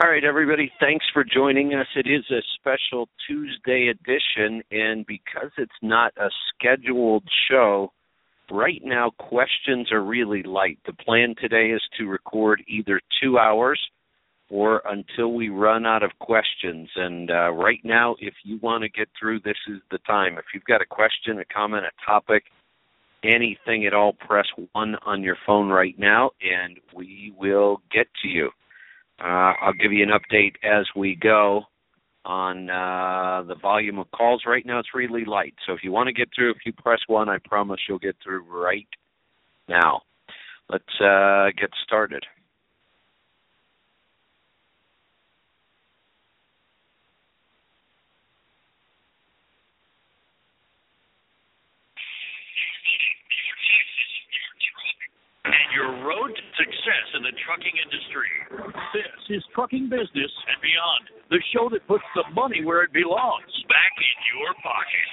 All right, everybody, thanks for joining us. It is a special Tuesday edition, and because it's not a scheduled show, right now questions are really light. The plan today is to record either 2 hours or until we run out of questions. And right now, if you want to get through, this is the time. If you've got a question, a comment, a topic, anything at all, press 1 on your phone right now, and we will get to you. I'll give you an update as we go on the volume of calls. Right now it's really light. So if you want to get through, if you press 1, I promise you'll get through right now. Let's get started. And your road to success in the trucking industry. This is Trucking Business and Beyond, the show that puts the money where it belongs, back in your pocket.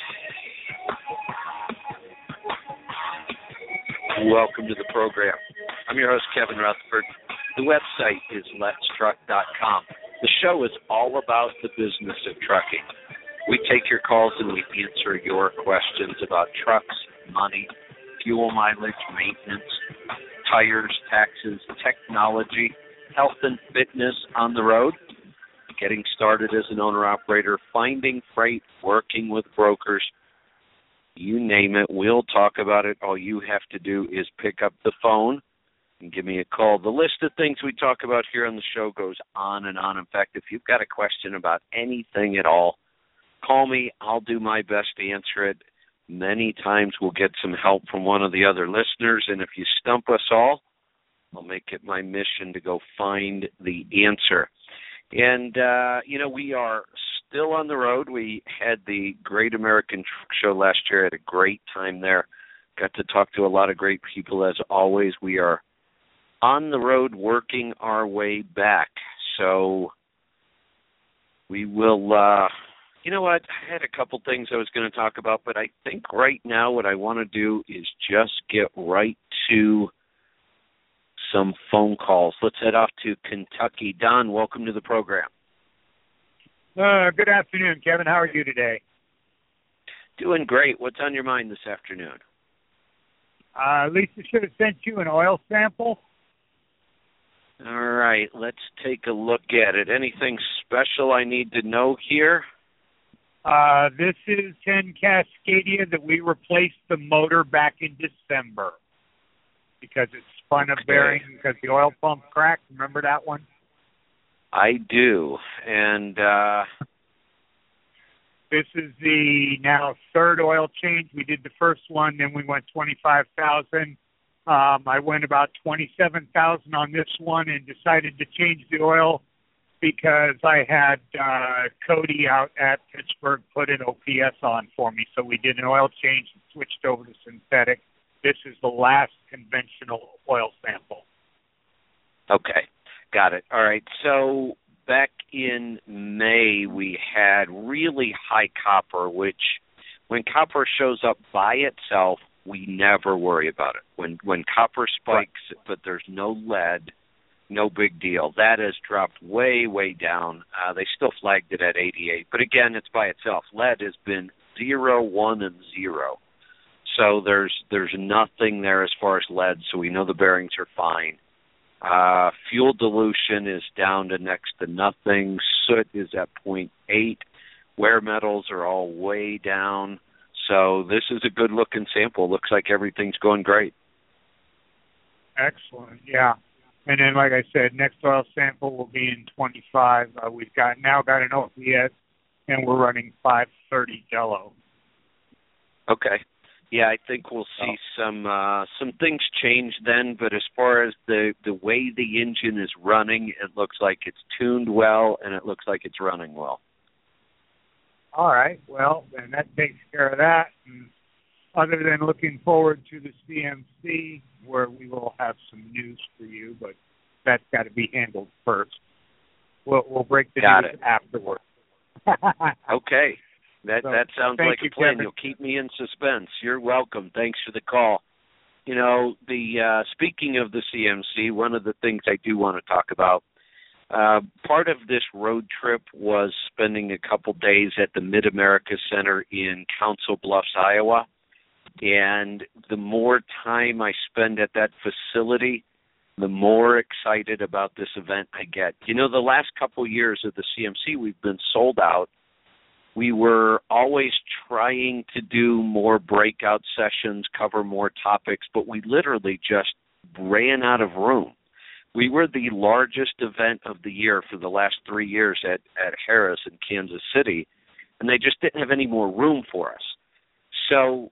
Welcome to the program. I'm your host, Kevin Rutherford. The website is letstruck.com. The show is all about the business of trucking. We take your calls and we answer your questions about trucks, money, fuel mileage, maintenance, tires, taxes, technology, health and fitness on the road, getting started as an owner-operator, finding freight, working with brokers, you name it, we'll talk about it. All you have to do is pick up the phone and give me a call. The list of things we talk about here on the show goes on and on. In fact, if you've got a question about anything at all, call me. I'll do my best to answer it. Many times we'll get some help from one of the other listeners, and if you stump us all, I'll make it my mission to go find the answer. And, we are still on the road. We had the Great American Truck Show last year. Had a great time there. Got to talk to a lot of great people, as always. We are on the road working our way back. So we will... You know what? I had a couple things I was going to talk about, but I think right now what I want to do is just get right to some phone calls. Let's head off to Kentucky. Don, welcome to the program. Good afternoon, Kevin. How are you today? Doing great. What's on your mind this afternoon? Lisa should have sent you an oil sample. All right. Let's take a look at it. Anything special I need to know here? This is 10 Cascadia that we replaced the motor back in December because it spun a bearing because the oil pump cracked. Remember that one? I do. And this is the now third oil change. We did the first one, then we went 25,000. I went about 27,000 on this one and decided to change the oil because I had Cody out at Pittsburgh put an OPS on for me. So we did an oil change and switched over to synthetic. This is the last conventional oil sample. Okay, got it. All right, so back in May we had really high copper, which when copper shows up by itself, we never worry about it. When copper spikes, but there's no lead, no big deal. That has dropped way, way down. They still flagged it at 88. But again, it's by itself. Lead has been 0, 1, and 0. So there's nothing there as far as lead, so we know the bearings are fine. Fuel dilution is down to next to nothing. Soot is at 0.8. Wear metals are all way down. So this is a good-looking sample. Looks like everything's going great. Excellent, yeah. And then, like I said, next oil sample will be in 25. We've now got an OPS, and we're running 530 Jello. Okay. Yeah, I think we'll see some things change then, but as far as the way the engine is running, it looks like it's tuned well, and it looks like it's running well. All right. Well, then that takes care of that. And other than looking forward to the CMC, where we will have some news for you, but that's got to be handled first. We'll break the news afterwards. Okay. That sounds like a plan. Kevin. You'll keep me in suspense. You're welcome. Thanks for the call. You know, speaking of the CMC, one of the things I do want to talk about, Part of this road trip was spending a couple days at the Mid-America Center in Council Bluffs, Iowa. And the more time I spend at that facility, the more excited about this event I get. You know, the last couple years of the CMC, we've been sold out. We were always trying to do more breakout sessions, cover more topics, but we literally just ran out of room. We were the largest event of the year for the last 3 years at Harrah's in Kansas City, and they just didn't have any more room for us. So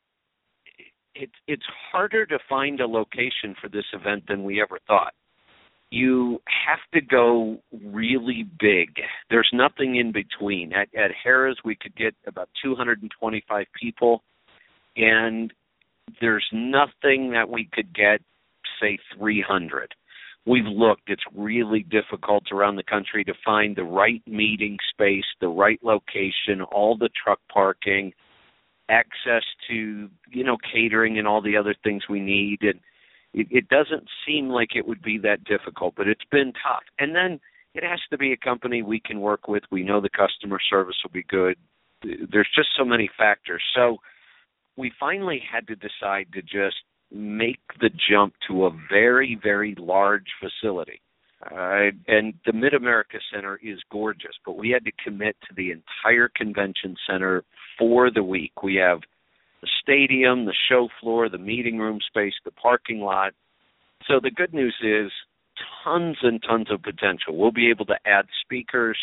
it's harder to find a location for this event than we ever thought. You have to go really big. There's nothing in between. At Harrah's, we could get about 225 people, and there's nothing that we could get, say, 300. We've looked. It's really difficult around the country to find the right meeting space, the right location, all the truck parking, access to, catering and all the other things we need. And it doesn't seem like it would be that difficult, but it's been tough. And then it has to be a company we can work with. We know the customer service will be good. There's just so many factors. So we finally had to decide to just make the jump to a very, very large facility. And the Mid-America Center is gorgeous, but we had to commit to the entire convention center for the week. We have the stadium, the show floor, the meeting room space, the parking lot. So the good news is tons and tons of potential. We'll be able to add speakers.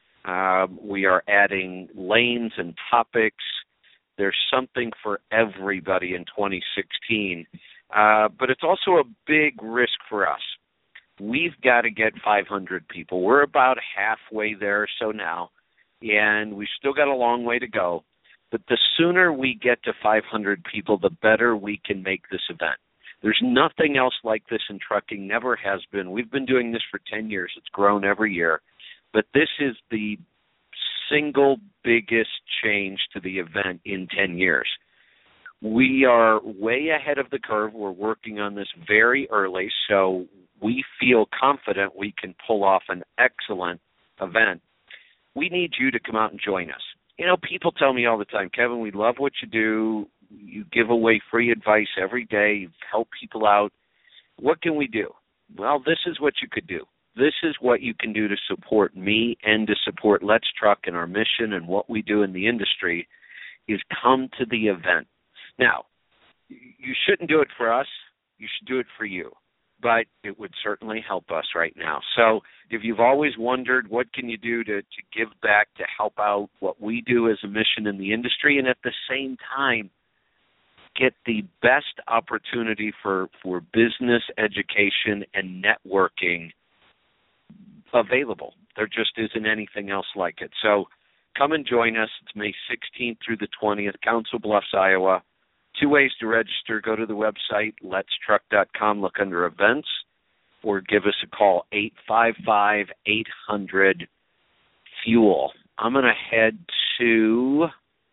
We are adding lanes and topics. There's something for everybody in 2016. But it's also a big risk for us. We've got to get 500 people. We're about halfway there or so now, and we've still got a long way to go. But the sooner we get to 500 people, the better we can make this event. There's nothing else like this in trucking, never has been. We've been doing this for 10 years. It's grown every year. But this is the single biggest change to the event in 10 years. We are way ahead of the curve. We're working on this very early, so we feel confident we can pull off an excellent event. We need you to come out and join us. People tell me all the time, Kevin, we love what you do. You give away free advice every day. You help people out. What can we do? Well, this is what you could do. This is what you can do to support me and to support Let's Truck and our mission and what we do in the industry is come to the event. Now, you shouldn't do it for us. You should do it for you. But it would certainly help us right now. So if you've always wondered what can you do to give back, to help out what we do as a mission in the industry, and at the same time get the best opportunity for business education and networking available. There just isn't anything else like it. So come and join us. It's May 16th through the 20th, Council Bluffs, Iowa. 2 ways to register. Go to the website, letstruck.com, look under events, or give us a call, 855-800-FUEL. I'm going to head to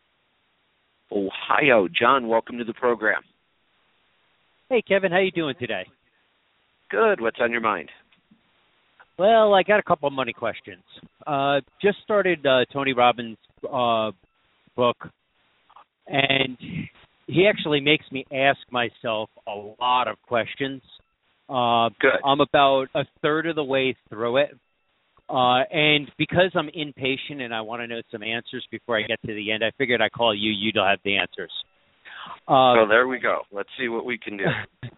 Ohio. John, welcome to the program. Hey, Kevin, how you doing today? Good. What's on your mind? Well, I got a couple of money questions. Just started Tony Robbins' book, and he actually makes me ask myself a lot of questions. Good. I'm about a third of the way through it. And because I'm impatient and I want to know some answers before I get to the end, I figured I'd call you. You'll have the answers. So there we go. Let's see what we can do.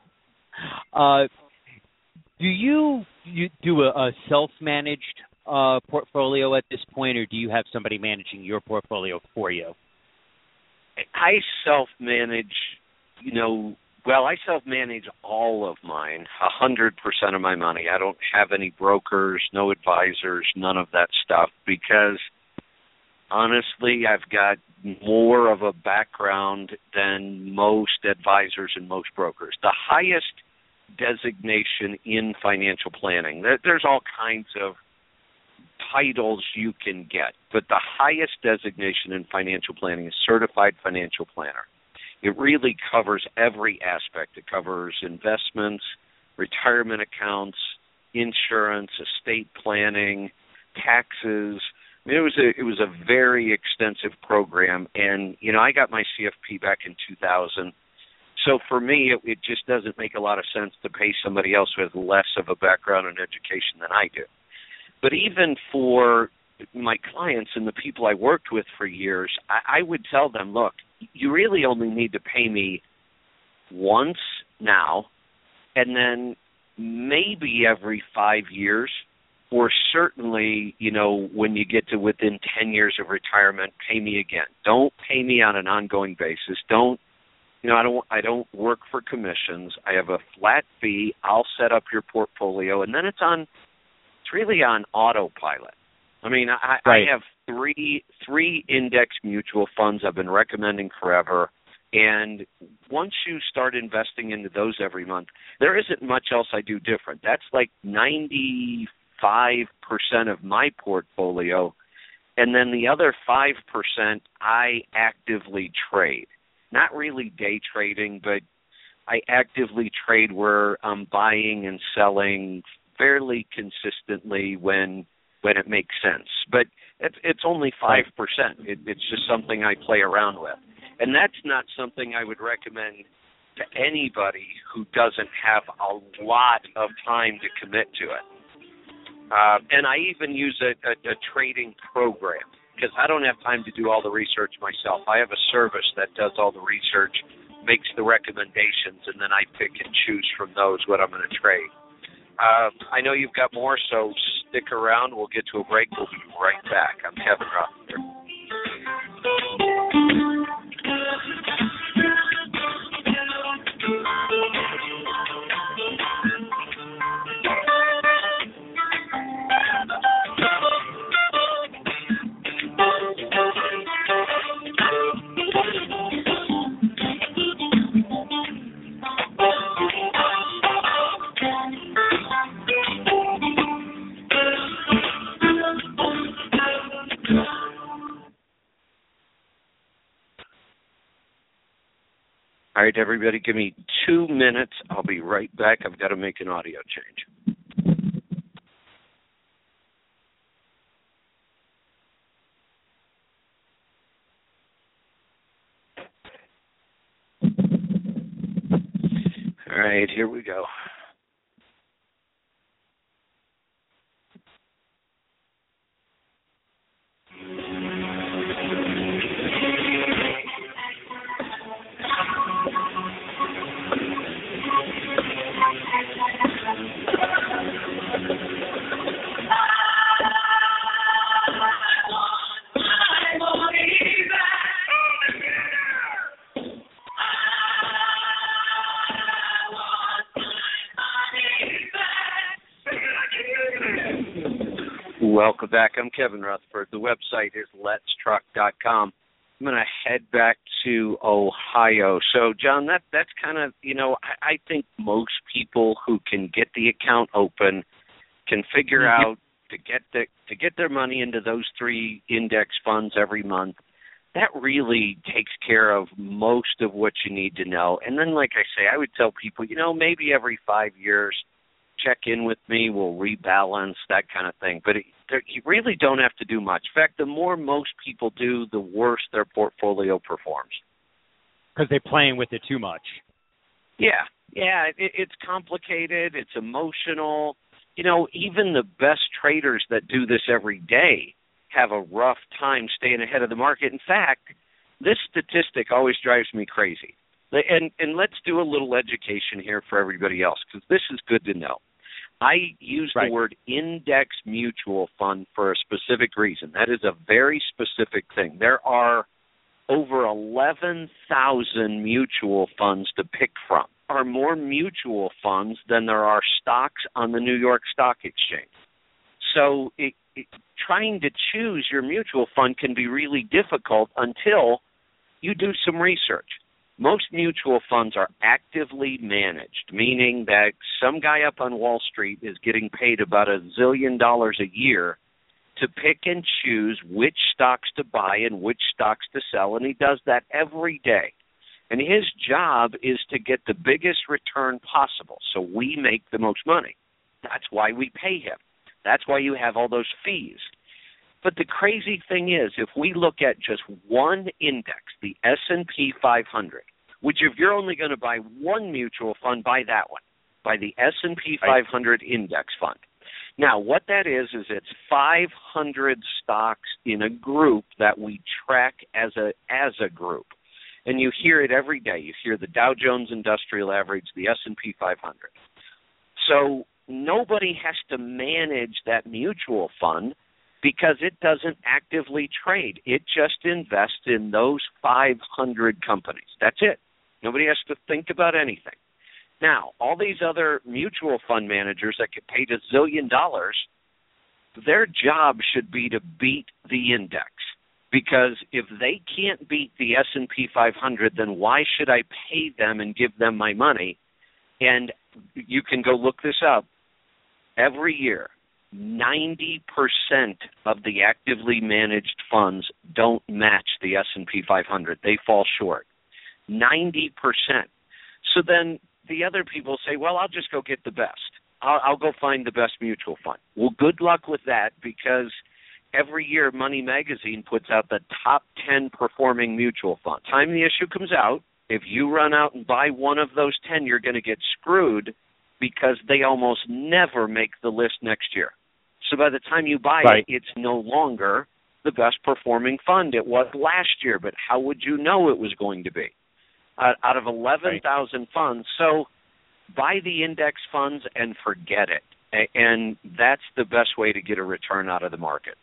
Do you do a self-managed portfolio at this point, or do you have somebody managing your portfolio for you? I self-manage, I self-manage all of mine, 100% of my money. I don't have any brokers, no advisors, none of that stuff, because honestly, I've got more of a background than most advisors and most brokers. The highest designation in financial planning, there's all kinds of titles you can get, but the highest designation in financial planning is Certified Financial Planner. It really covers every aspect. It covers investments, retirement accounts, insurance, estate planning, taxes. I mean, it was a very extensive program, and I got my CFP back in 2000. So for me, it just doesn't make a lot of sense to pay somebody else who has less of a background in education than I do. But even for my clients and the people I worked with for years, I would tell them, look, you really only need to pay me once now, and then maybe every 5 years, or certainly, when you get to within 10 years of retirement, pay me again. Don't pay me on an ongoing basis. I don't work for commissions. I have a flat fee. I'll set up your portfolio, and then it's really on autopilot. I mean, I have three index mutual funds I've been recommending forever, and once you start investing into those every month, there isn't much else I do different. That's like 95% of my portfolio, and then the other 5% I actively trade. Not really day trading, but I actively trade where I'm buying and selling fairly consistently when it makes sense. But it's only 5%. It's just something I play around with. And that's not something I would recommend to anybody who doesn't have a lot of time to commit to it. And I even use a trading program, because I don't have time to do all the research myself. I have a service that does all the research, makes the recommendations, and then I pick and choose from those what I'm going to trade. I know you've got more, so stick around. We'll get to a break. We'll be right back. I'm Kevin Rutherford. All right, everybody, give me 2 minutes. I'll be right back. I've got to make an audio change. All right, here we go. Welcome back. I'm Kevin Rutherford. The website is letstruck.com. I'm going to head back to Ohio. So, John, that's kind of, I think most people who can get the account open can figure out to get their money into those 3 index funds every month. That really takes care of most of what you need to know. And then, like I say, I would tell people, maybe every 5 years, check in with me, we'll rebalance, that kind of thing. But you really don't have to do much. In fact, the more most people do, the worse their portfolio performs. Because they're playing with it too much. Yeah, it's complicated, it's emotional. Even the best traders that do this every day have a rough time staying ahead of the market. In fact, this statistic always drives me crazy. And let's do a little education here for everybody else, because this is good to know. I use the word index mutual fund for a specific reason. That is a very specific thing. There are over 11,000 mutual funds to pick from. There are more mutual funds than there are stocks on the New York Stock Exchange. So trying to choose your mutual fund can be really difficult until you do some research. Most mutual funds are actively managed, meaning that some guy up on Wall Street is getting paid about $1 zillion a year to pick and choose which stocks to buy and which stocks to sell, and he does that every day. And his job is to get the biggest return possible, so we make the most money. That's why we pay him. That's why you have all those fees. But the crazy thing is, if we look at just one index, the S&P 500, which if you're only going to buy one mutual fund, buy that one. Buy the S&P 500 index fund. Now, what that is it's 500 stocks in a group that we track as a group. And you hear it every day. You hear the Dow Jones Industrial Average, the S&P 500. So nobody has to manage that mutual fund because it doesn't actively trade. It just invests in those 500 companies. That's it. Nobody has to think about anything. Now, all these other mutual fund managers that get paid $1 zillion, their job should be to beat the index. Because if they can't beat the S&P 500, then why should I pay them and give them my money? And you can go look this up. Every year, 90% of the actively managed funds don't match the S&P 500. They fall short. 90%. So then the other people say, well, I'll just go get the best. I'll go find the best mutual fund. Well, good luck with that, because every year Money Magazine puts out the top 10 performing mutual funds. Time the issue comes out, if you run out and buy one of those 10, you're going to get screwed because they almost never make the list next year. So by the time you buy it, it's no longer the best performing fund. It was last year, but how would you know it was going to be? Out of 11,000 funds. So buy the index funds and forget it. And that's the best way to get a return out of the market.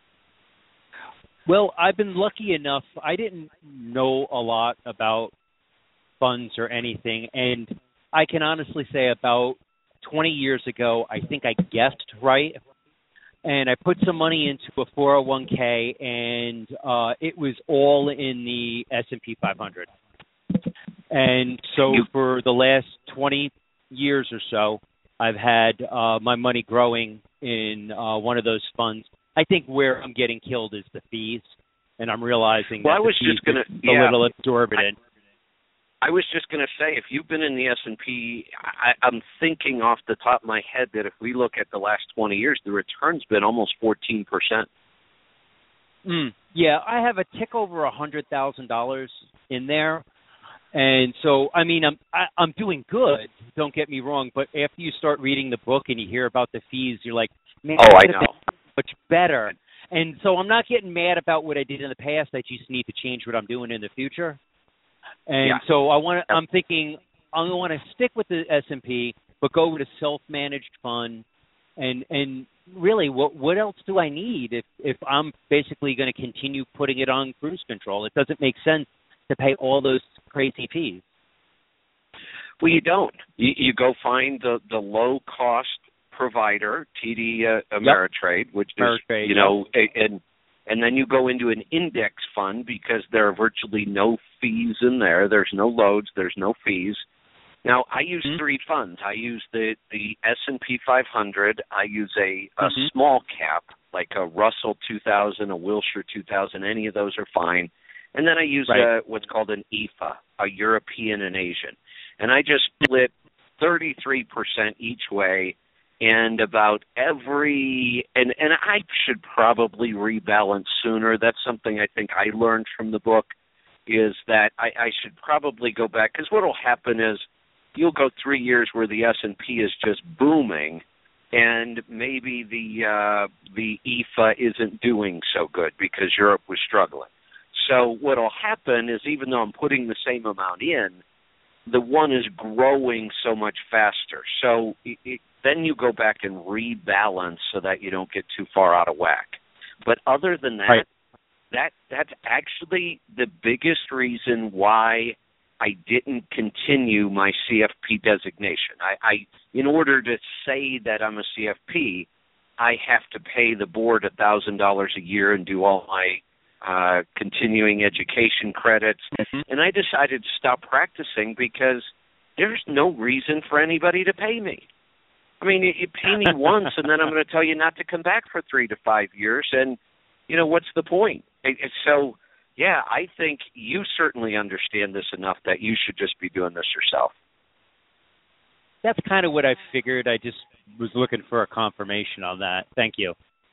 Well, I've been lucky enough. I didn't know a lot about funds or anything. And I can honestly say about 20 years ago, I think I guessed right. And I put some money into a 401k, and it was all in the S&P 500. And so for the last 20 years or so, I've had my money growing in one of those funds. I think where I'm getting killed is the fees, and I'm realizing that the fees are a little exorbitant. I was just going to say, if you've been in the S&P, I'm thinking off the top of my head that if we look at the last 20 years, the return's been almost 14%. Yeah, I have a tick over $100,000 in there. And so, I mean, I'm doing good, don't get me wrong, but after you start reading the book and you hear about the fees, you're like, man, I know. Much better. And so I'm not getting mad about what I did in the past. I just need to change what I'm doing in the future. And so I'm thinking I want to stick with the S&P, but go with a self-managed fund. And really, what else do I need if I'm basically going to continue putting it on cruise control? It doesn't make sense to pay all those crazy fees. Well, you don't. You go find the low-cost provider, TD Ameritrade, which is, and then you go into an index fund because there are virtually no fees in there. There's no loads. There's no fees. Now, I use three funds. I use the S&P 500. I use a small cap, like a Russell 2000, a Wilshire 2000. Any of those are fine. And then I use what's called an EFA, a European and Asian. And I just split 33% each way, and about and I should probably rebalance sooner. That's something I think I learned from the book, is that I should probably go back, because what will happen is you'll go 3 years where the S&P is just booming, and maybe the EFA isn't doing so good because Europe was struggling. So what will happen is, even though I'm putting the same amount in, the one is growing so much faster. So then you go back and rebalance so that you don't get too far out of whack. But other than that, that's actually the biggest reason why I didn't continue my CFP designation. I in order to say that I'm a CFP, I have to pay the board $1,000 a year and do all my continuing education credits. And I decided to stop practicing because there's no reason for anybody to pay me. I mean, you pay me once, and then I'm going to tell you not to come back for 3 to 5 years, and, what's the point? So, yeah, I think you certainly understand this enough that you should just be doing this yourself. That's kind of what I figured. I just was looking for a confirmation on that. Thank you.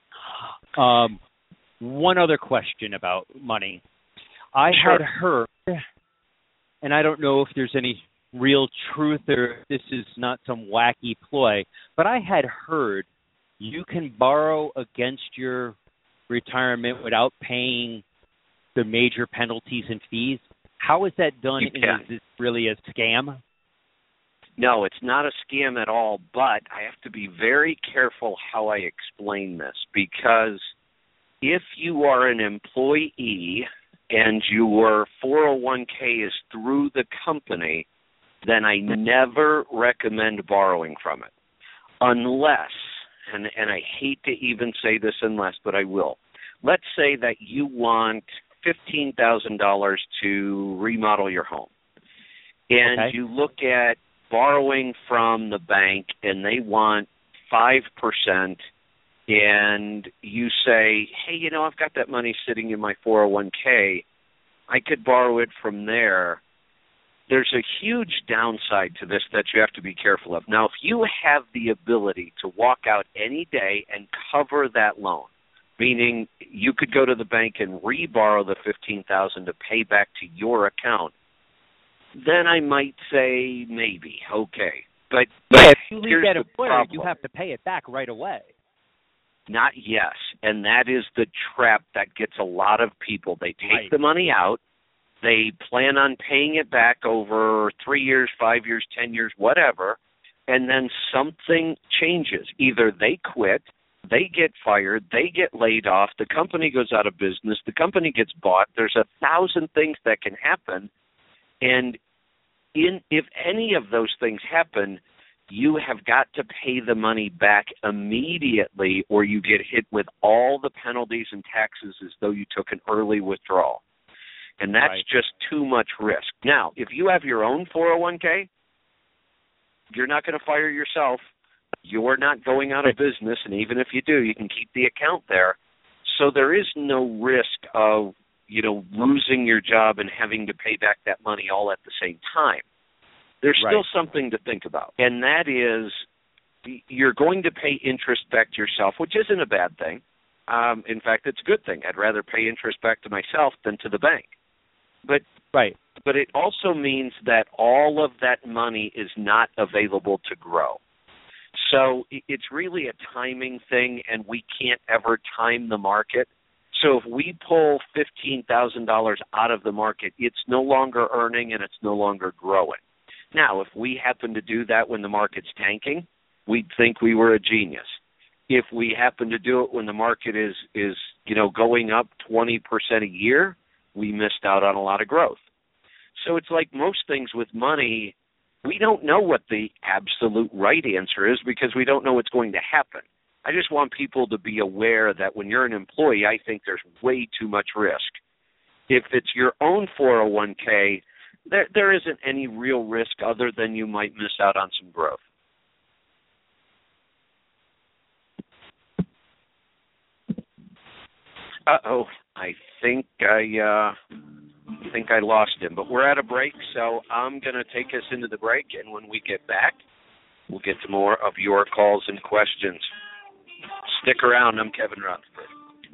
One other question about money. I had heard, and I don't know if there's any real truth or if this is not some wacky ploy, but I had heard you can borrow against your retirement without paying the major penalties and fees. How is that done? And is this really a scam? No, it's not a scam at all, but I have to be very careful how I explain this, because if you are an employee and your 401k is through the company, then I never recommend borrowing from it. Unless, and I hate to even say this unless, but I will. Let's say that you want $15,000 to remodel your home. And you look at borrowing from the bank and they want 5%, and you say, hey, I've got that money sitting in my 401k. I could borrow it from there. There's a huge downside to this that you have to be careful of. Now, if you have the ability to walk out any day and cover that loan, meaning you could go to the bank and re-borrow the $15,000 to pay back to your account, then I might say maybe, okay. But if you leave that employer, you have to pay it back right away. Not yes, and that is the trap that gets a lot of people. They take the money out, they plan on paying it back over 3 years, 5 years, 10 years, whatever, and then something changes. Either they quit, they get fired, they get laid off, the company goes out of business, the company gets bought. There's 1,000 things that can happen, and if any of those things happen, you have got to pay the money back immediately, or you get hit with all the penalties and taxes as though you took an early withdrawal. And that's just too much risk. Now, if you have your own 401k, you're not going to fire yourself. You're not going out of business, and even if you do, you can keep the account there. So there is no risk of losing your job and having to pay back that money all at the same time. There's still something to think about, and that is you're going to pay interest back to yourself, which isn't a bad thing. In fact, it's a good thing. I'd rather pay interest back to myself than to the bank. But it also means that all of that money is not available to grow. So it's really a timing thing, and we can't ever time the market. So if we pull $15,000 out of the market, it's no longer earning and it's no longer growing. Now, if we happen to do that when the market's tanking, we'd think we were a genius. If we happen to do it when the market is going up 20% a year, we missed out on a lot of growth. So it's like most things with money, we don't know what the absolute right answer is because we don't know what's going to happen. I just want people to be aware that when you're an employee, I think there's way too much risk. If it's your own 401k, there isn't any real risk other than you might miss out on some growth. Uh-oh, I think I lost him, but we're at a break, so I'm going to take us into the break, and when we get back, we'll get to more of your calls and questions. Stick around. I'm Kevin Rutherford.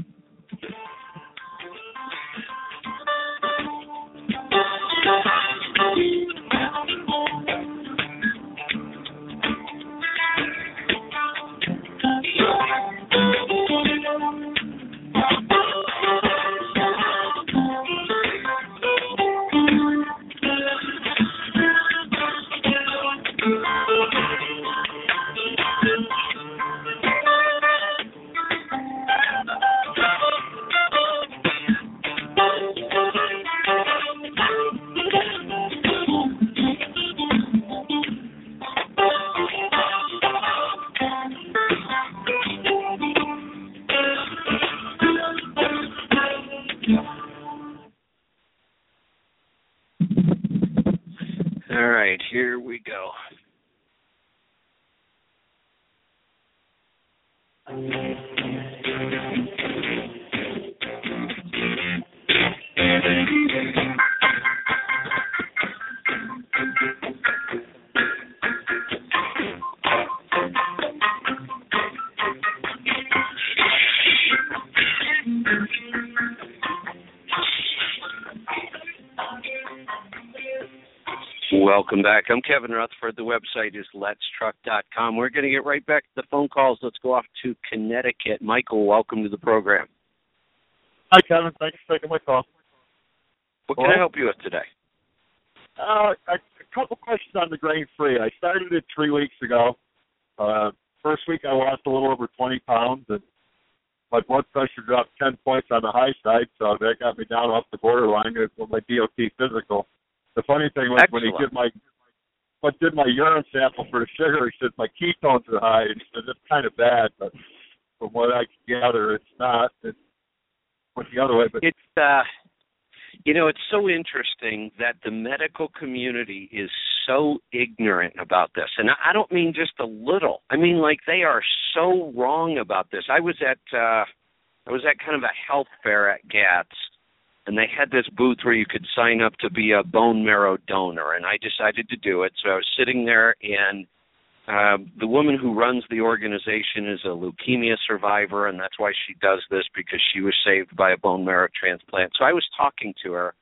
All right, here we go. Welcome back. I'm Kevin Rutherford. The website is letstruck.com. We're going to get right back to the phone calls. Let's go off to Connecticut. Michael, welcome to the program. Hi, Kevin. Thanks for taking my call. What can I help you with today? A couple questions on the grain-free. I started it 3 weeks ago. First week I lost a little over 20 pounds, and my blood pressure dropped 10 points on the high side, so that got me down off the borderline with my DOT physical. The funny thing was when he did my urine sample for the sugar, he said my ketones are high, and he said it's kind of bad, but from what I can gather, it's not. It went the other way. But it's it's so interesting that the medical community is so ignorant about this, and I don't mean just a little. I mean, like, they are so wrong about this. I was at kind of a health fair at GATS, and they had this booth where you could sign up to be a bone marrow donor, and I decided to do it. So I was sitting there, and the woman who runs the organization is a leukemia survivor, and that's why she does this, because she was saved by a bone marrow transplant. So I was talking to her,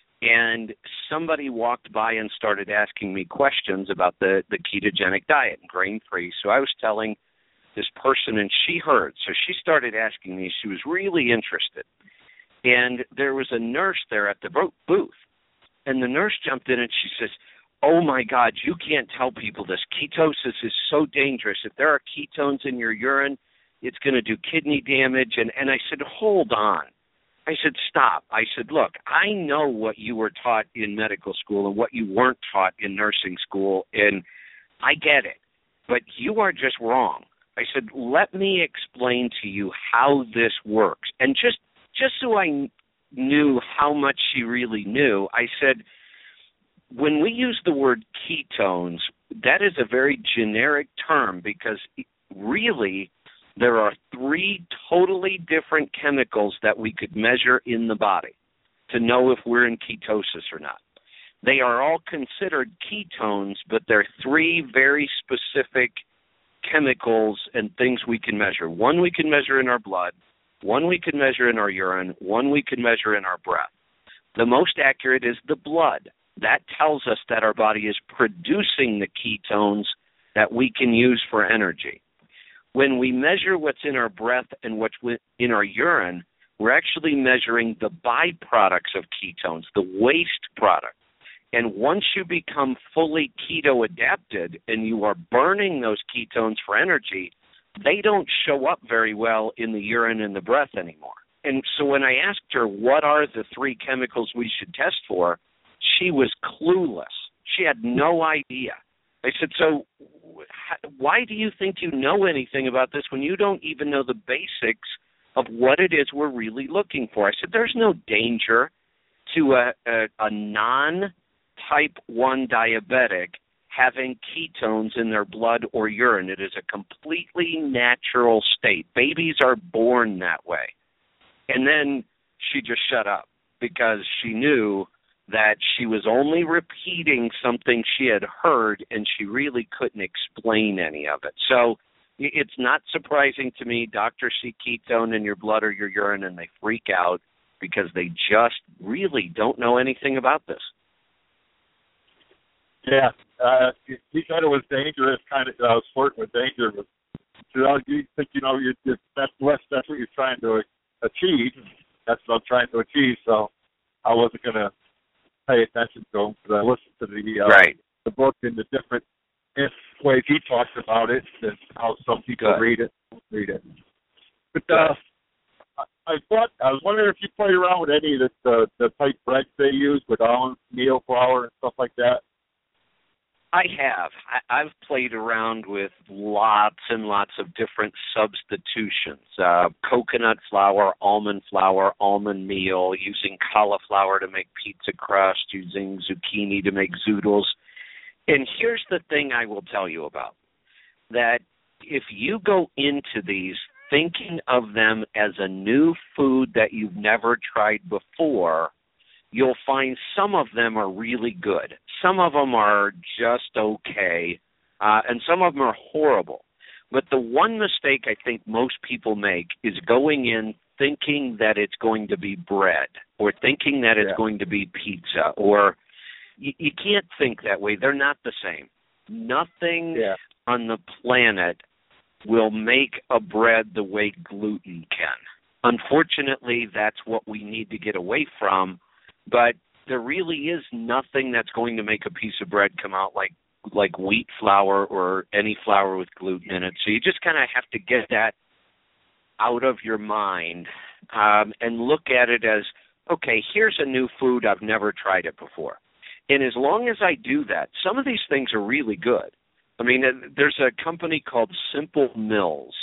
and somebody walked by and started asking me questions about the ketogenic diet and grain-free. So I was telling this person, and she heard. So she started asking me. She was really interested. And there was a nurse there at the booth, and the nurse jumped in and she says, "Oh, my God, you can't tell people this. Ketosis is so dangerous. If there are ketones in your urine, it's going to do kidney damage." And I said, "Hold on." I said, "Stop." I said, "Look, I know what you were taught in medical school and what you weren't taught in nursing school, and I get it, but you are just wrong." I said, "Let me explain to you how this works." And just so I knew how much she really knew, I said, when we use the word ketones, that is a very generic term, because really there are 3 totally different chemicals that we could measure in the body to know if we're in ketosis or not. They are all considered ketones, but they're 3 very specific chemicals and things we can measure. One we can measure in our blood, one we can measure in our urine, one we can measure in our breath. The most accurate is the blood. That tells us that our body is producing the ketones that we can use for energy. When we measure what's in our breath and what's in our urine, we're actually measuring the byproducts of ketones, the waste product. And once you become fully keto adapted and you are burning those ketones for energy, they don't show up very well in the urine and the breath anymore. And so when I asked her what are the 3 chemicals we should test for, she was clueless. She had no idea. I said, "So why do you think you know anything about this when you don't even know the basics of what it is we're really looking for?" I said, "There's no danger to a non-type 1 diabetic having ketones in their blood or urine. It is a completely natural state. Babies are born that way." And then she just shut up, because she knew that she was only repeating something she had heard, and she really couldn't explain any of it. So it's not surprising to me doctors see ketone in your blood or your urine and they freak out, because they just really don't know anything about this. Yeah, he said it was dangerous. Kind of, I was flirting with danger. You think that's what you're trying to achieve. That's what I'm trying to achieve. So I wasn't going to pay attention to him, because I listened to the book and the different ways he talks about it and how some people read it. But I was wondering if you played around with any of the type breads they use with almond meal flour and stuff like that. I have. I've played around with lots and lots of different substitutions. Coconut flour, almond meal, using cauliflower to make pizza crust, using zucchini to make zoodles. And here's the thing I will tell you about, that if you go into these thinking of them as a new food that you've never tried before, you'll find some of them are really good. Some of them are just okay, and some of them are horrible. But the one mistake I think most people make is going in thinking that it's going to be bread, or thinking that it's going to be pizza, or you can't think that way. They're not the same. Nothing on the planet will make a bread the way gluten can. Unfortunately, that's what we need to get away from, but there really is nothing that's going to make a piece of bread come out like wheat flour or any flour with gluten in it. So you just kind of have to get that out of your mind and look at it as, okay, here's a new food. I've never tried it before. And as long as I do that, some of these things are really good. I mean, there's a company called Simple Mills,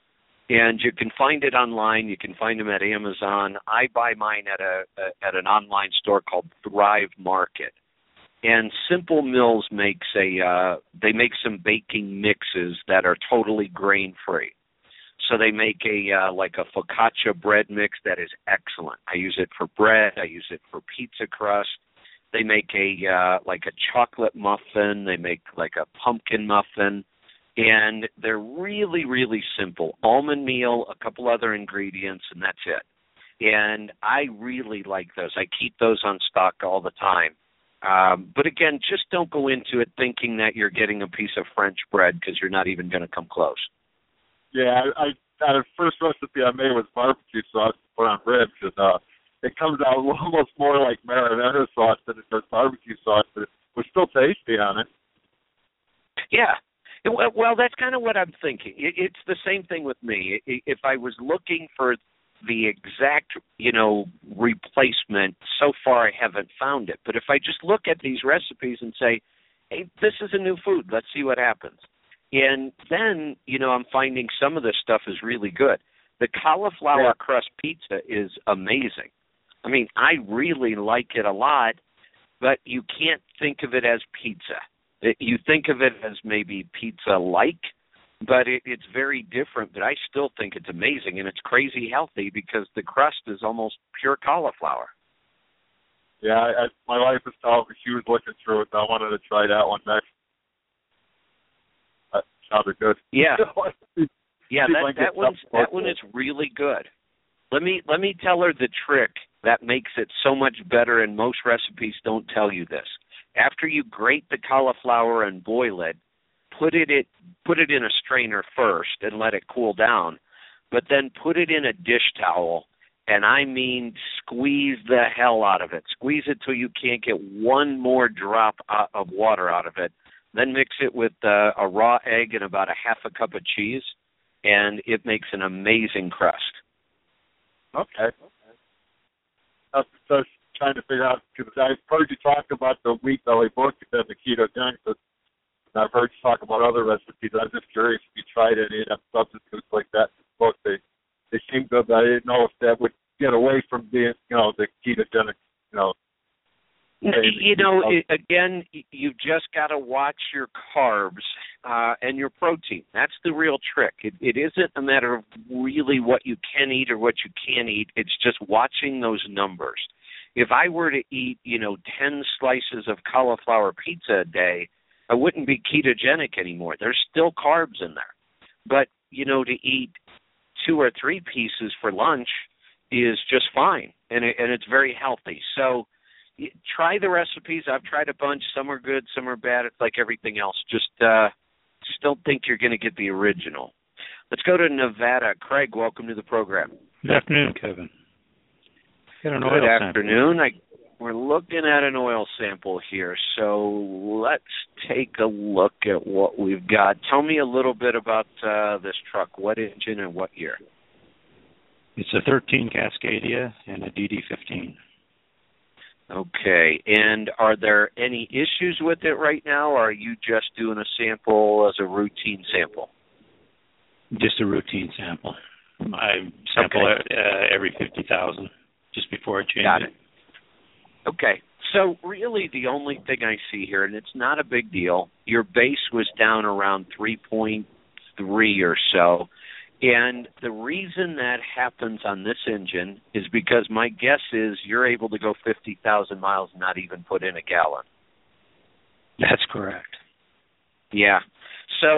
and you can find it online. You can find them at Amazon. I buy mine at an online store called Thrive Market. And Simple Mills makes they make some baking mixes that are totally grain-free. So they make like a focaccia bread mix that is excellent. I use it for bread. I use it for pizza crust. They make like a chocolate muffin. They make like a pumpkin muffin. And they're really, really simple. Almond meal, a couple other ingredients, and that's it. And I really like those. I keep those on stock all the time. But again, just don't go into it thinking that you're getting a piece of French bread because you're not even going to come close. Yeah, the first recipe I made was barbecue sauce to put on bread because it comes out almost more like marinara sauce than it does barbecue sauce, but it was still tasty on it. Yeah. Well, that's kind of what I'm thinking. It's the same thing with me. If I was looking for the exact, replacement, so far I haven't found it. But if I just look at these recipes and say, hey, this is a new food, let's see what happens. And then, I'm finding some of this stuff is really good. The cauliflower crust pizza is amazing. I mean, I really like it a lot, but you can't think of it as pizza. You think of it as maybe pizza-like, but it's very different. But I still think it's amazing, and it's crazy healthy because the crust is almost pure cauliflower. Yeah, my wife was telling me she was looking through it. I wanted to try that one next. That sounded good. Yeah, yeah, that one is really good. Let me tell her the trick that makes it so much better, and most recipes don't tell you this. After you grate the cauliflower and boil it, put it in a strainer first and let it cool down, but then put it in a dish towel, and I mean squeeze the hell out of it. Squeeze it till you can't get one more drop of water out of it. Then mix it with a raw egg and about a half a cup of cheese, and it makes an amazing crust. Okay. I was trying to figure out, because I've heard you talk about the Wheat Belly book and the ketogenic, and I've heard you talk about other recipes. I'm just curious if you tried any of them substitutes like that in the book. They seem good, but I didn't know if that would get away from being, the ketogenic, Again, you just got to watch your carbs and your protein. That's the real trick. It isn't a matter of really what you can eat or what you can't eat. It's just watching those numbers. If I were to eat, 10 slices of cauliflower pizza a day, I wouldn't be ketogenic anymore. There's still carbs in there. But, to eat 2 or 3 pieces for lunch is just fine, and it's very healthy. So try the recipes. I've tried a bunch. Some are good, some are bad. It's like everything else. Just don't think you're going to get the original. Let's go to Nevada. Craig, welcome to the program. Good afternoon, Kevin. Good afternoon. We're looking at an oil sample here, so let's take a look at what we've got. Tell me a little bit about this truck. What engine and what year? It's a 13 Cascadia and a DD15. Okay, and are there any issues with it right now, or are you just doing a sample as a routine sample? Just a routine sample. I sample every 50,000 just before I change it. Okay, so really the only thing I see here, and it's not a big deal, your base was down around 3.3 or so, and the reason that happens on this engine is because my guess is you're able to go 50,000 miles and not even put in a gallon. That's correct. Yeah. So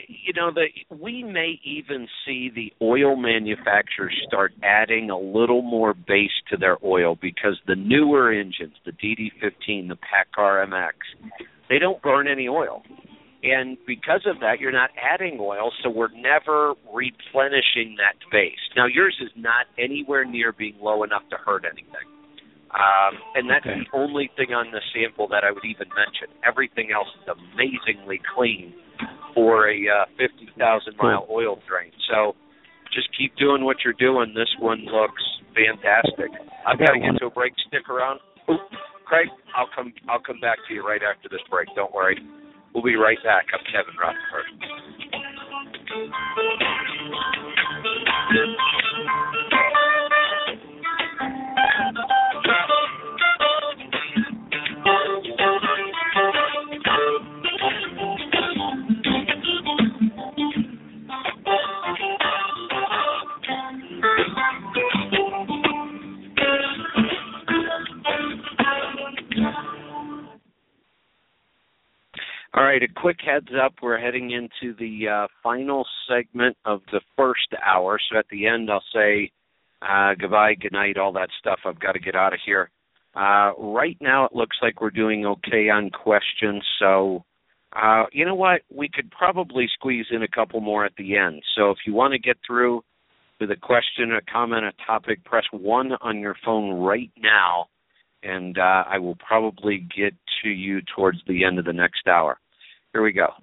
we may even see the oil manufacturers start adding a little more base to their oil because the newer engines, the DD15, the PACCAR MX, they don't burn any oil. And because of that, you're not adding oil, so we're never replenishing that base. Now, yours is not anywhere near being low enough to hurt anything. And that's the only thing on the sample that I would even mention. Everything else is amazingly clean for a 50,000-mile oil drain. So just keep doing what you're doing. This one looks fantastic. I've got to get to a break. Stick around. Ooh, Craig, I'll come back to you right after this break. Don't worry. We'll be right back. I'm Kevin Rutherford. All right, a quick heads up. We're heading into the final segment of the first hour. So at the end, I'll say goodbye, good night, all that stuff. I've got to get out of here. Right now, it looks like we're doing okay on questions. So you know what? We could probably squeeze in a couple more at the end. So if you want to get through with a question, a comment, a topic, press 1 on your phone right now, and I will probably get to you towards the end of the next hour. Here we go.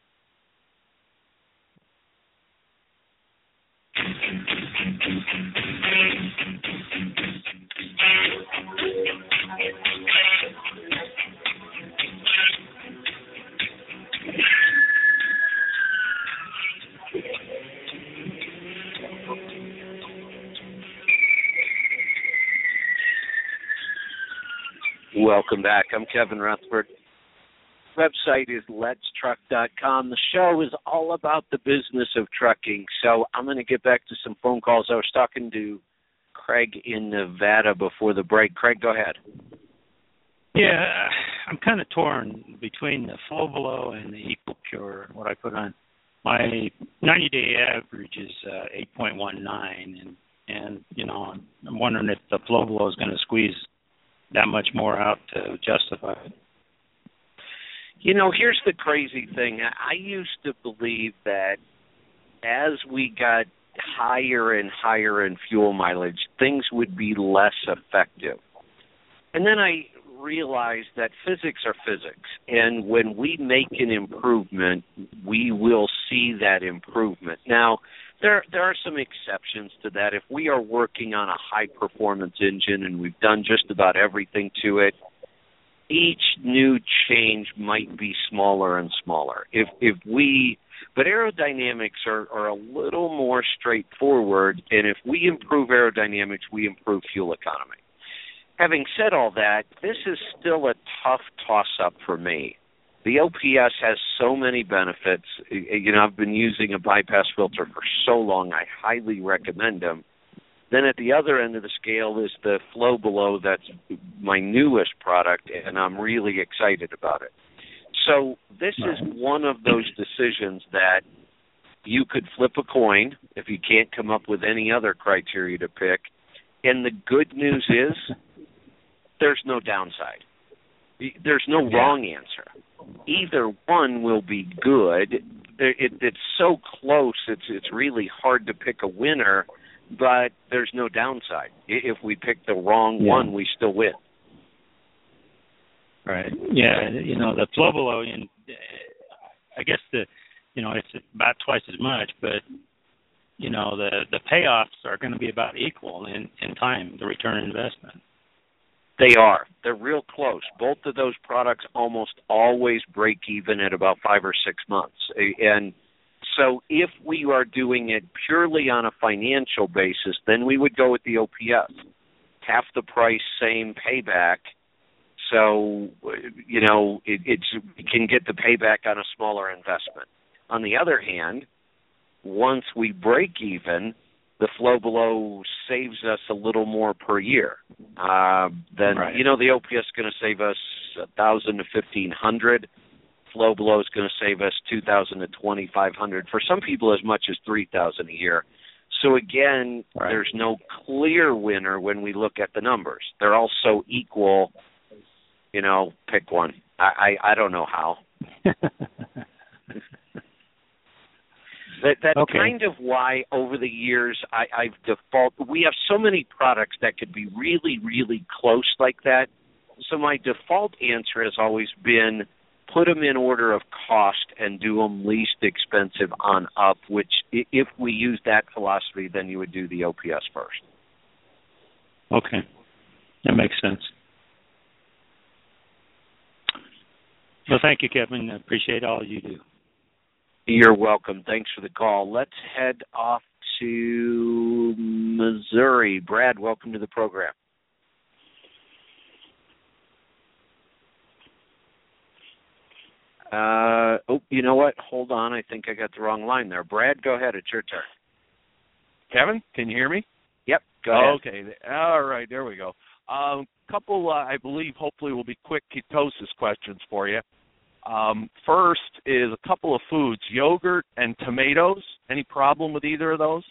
Welcome back. I'm Kevin Rutherford. Website is letstruck.com. The show is all about the business of trucking. So I'm going to get back to some phone calls. I was talking to Craig in Nevada before the break. Craig, go ahead. Yeah, I'm kind of torn between the Flow Below and the EcoPure, what I put on. My 90-day average is 8.19, and I'm wondering if the Flow Below is going to squeeze that much more out to justify it. Here's the crazy thing. I used to believe that as we got higher and higher in fuel mileage, things would be less effective. And then I realized that physics are physics. And when we make an improvement, we will see that improvement. Now, there are some exceptions to that. If we are working on a high-performance engine and we've done just about everything to it, each new change might be smaller and smaller. But aerodynamics are a little more straightforward, and if we improve aerodynamics, we improve fuel economy. Having said all that, this is still a tough toss-up for me. The OPS has so many benefits. I've been using a bypass filter for so long, I highly recommend them. Then at the other end of the scale is the Flow Below. That's my newest product, and I'm really excited about it. So this is one of those decisions that you could flip a coin if you can't come up with any other criteria to pick. And the good news is there's no downside. There's no wrong answer. Either one will be good. It's so close, it's really hard to pick a winner, but there's no downside. If we pick the wrong one, we still win. Right. Yeah, the Flow Below, I guess it's about twice as much, but, the payoffs are going to be about equal in time, the return on investment. They are. They're real close. Both of those products almost always break even at about 5 or 6 months. And so if we are doing it purely on a financial basis, then we would go with the OPS. Half the price, same payback. So, it can get the payback on a smaller investment. On the other hand, once we break even, the Flow Below saves us a little more per year. Then, the OPS is going to save us $1,000 to $1,500. Flow Below is going to save us $2,000 to $2,500. For some people, as much as $3,000 a year. So again, there's no clear winner when we look at the numbers. They're all so equal. You know, pick one. I don't know how. That's okay. kind of why over the years I've defaulted. We have so many products that could be really, really close like that. So my default answer has always been put them in order of cost and do them least expensive on up, which if we use that philosophy, then you would do the OPS first. Okay. That makes sense. Well, thank you, Kevin. I appreciate all you do. You're welcome. Thanks for the call. Let's head off to Missouri. Brad, welcome to the program. You know what? Hold on. I think I got the wrong line there. Brad, go ahead. It's your turn. Kevin, can you hear me? Yep, go ahead. Okay. All right, there we go. Couple, I believe, hopefully will be quick ketosis questions for you. First is a couple of foods, yogurt and tomatoes. Any problem with either of those?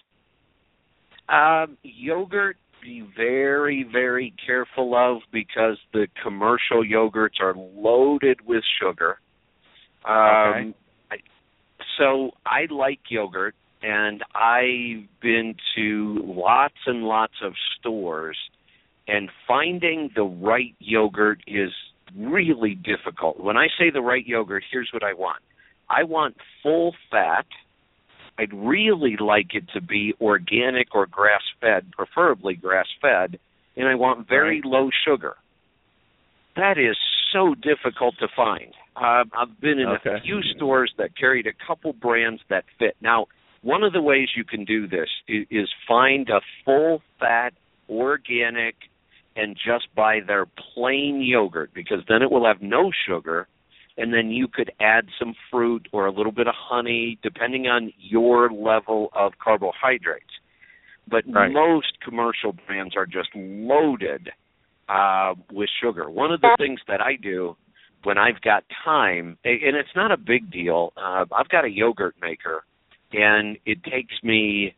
Yogurt, be very, very careful of because the commercial yogurts are loaded with sugar. Okay. So I like yogurt, and I've been to lots and lots of stores, and finding the right yogurt is really difficult. When I say the right yogurt, here's what I want. I want full fat. I'd really like it to be organic or grass-fed, preferably grass-fed, and I want very low sugar. That is so difficult to find. I've been in a few stores that carried a couple brands that fit. Now, one of the ways you can do this is find a full-fat, organic, and just buy their plain yogurt, because then it will have no sugar, and then you could add some fruit or a little bit of honey, depending on your level of carbohydrates. But most commercial brands are just loaded with sugar. One of the things that I do when I've got time, and it's not a big deal, I've got a yogurt maker, and it takes me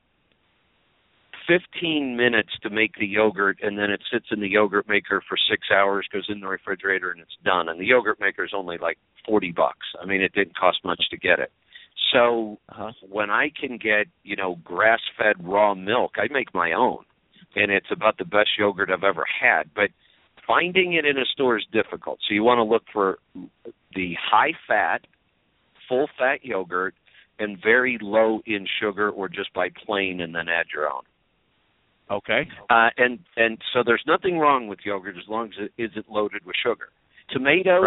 15 minutes to make the yogurt, and then it sits in the yogurt maker for 6 hours, goes in the refrigerator, and it's done. And the yogurt maker is only like $40. I mean, it didn't cost much to get it. So when I can get, grass-fed raw milk, I make my own, and it's about the best yogurt I've ever had. But finding it in a store is difficult. So you want to look for the high-fat, full-fat yogurt and very low in sugar, or just buy plain and then add your own. Okay. And so there's nothing wrong with yogurt as long as it isn't loaded with sugar. Tomatoes,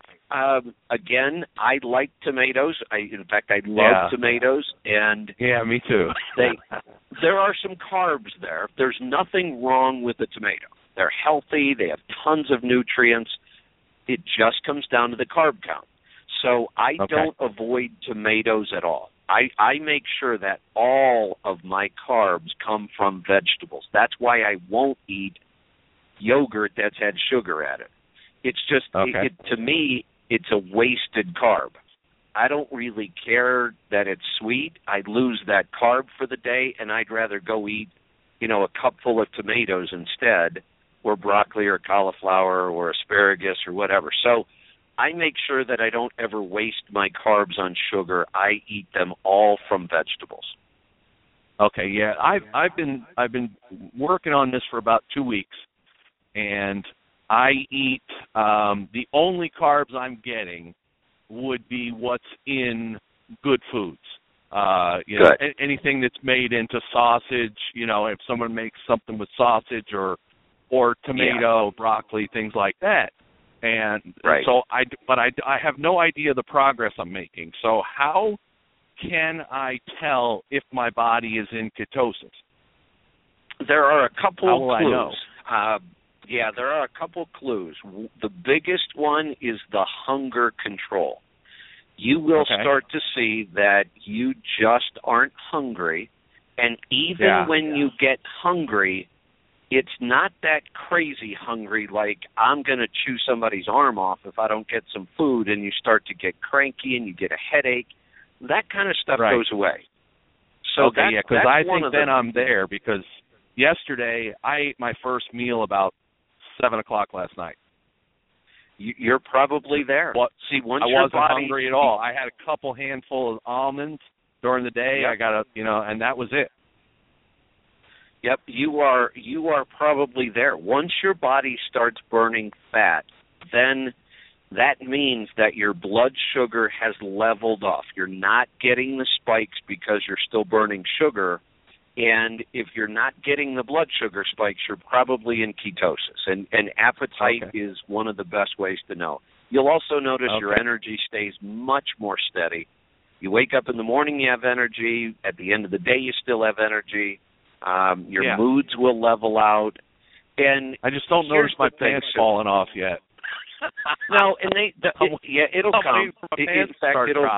again, I like tomatoes. In fact, I love tomatoes. And yeah, me too. There are some carbs there. There's nothing wrong with the tomato. They're healthy. They have tons of nutrients. It just comes down to the carb count. So I don't avoid tomatoes at all. I make sure that all of my carbs come from vegetables. That's why I won't eat yogurt that's had sugar at it. It's just, to me, it's a wasted carb. I don't really care that it's sweet. I lose that carb for the day, and I'd rather go eat, a cupful of tomatoes instead, or broccoli or cauliflower or asparagus or whatever. So I make sure that I don't ever waste my carbs on sugar. I eat them all from vegetables. Okay, yeah. I've been working on this for about 2 weeks, and I eat the only carbs I'm getting would be what's in good foods. Anything that's made into sausage, if someone makes something with sausage or tomato, broccoli, things like that. And so I have no idea the progress I'm making. So how can I tell if my body is in ketosis? There are a couple of clues. How will I know? There are a couple clues. The biggest one is the hunger control. You will start to see that you just aren't hungry, and even when you get hungry, it's not that crazy hungry, like I'm going to chew somebody's arm off if I don't get some food, and you start to get cranky and you get a headache. That kind of stuff goes away. So okay, because I think then I'm there, because yesterday I ate my first meal about 7 o'clock last night. You're probably there. See, once I your wasn't body, hungry at all. I had a couple handful of almonds during the day. Yep. I got and that was it. Yep, you are probably there. Once your body starts burning fat, then that means that your blood sugar has leveled off. You're not getting the spikes because you're still burning sugar. And if you're not getting the blood sugar spikes, you're probably in ketosis. And appetite is one of the best ways to know. You'll also notice your energy stays much more steady. You wake up in the morning, you have energy. At the end of the day, you still have energy. Your moods will level out. And I just don't notice my pants falling off yet. No, and it'll come. In fact,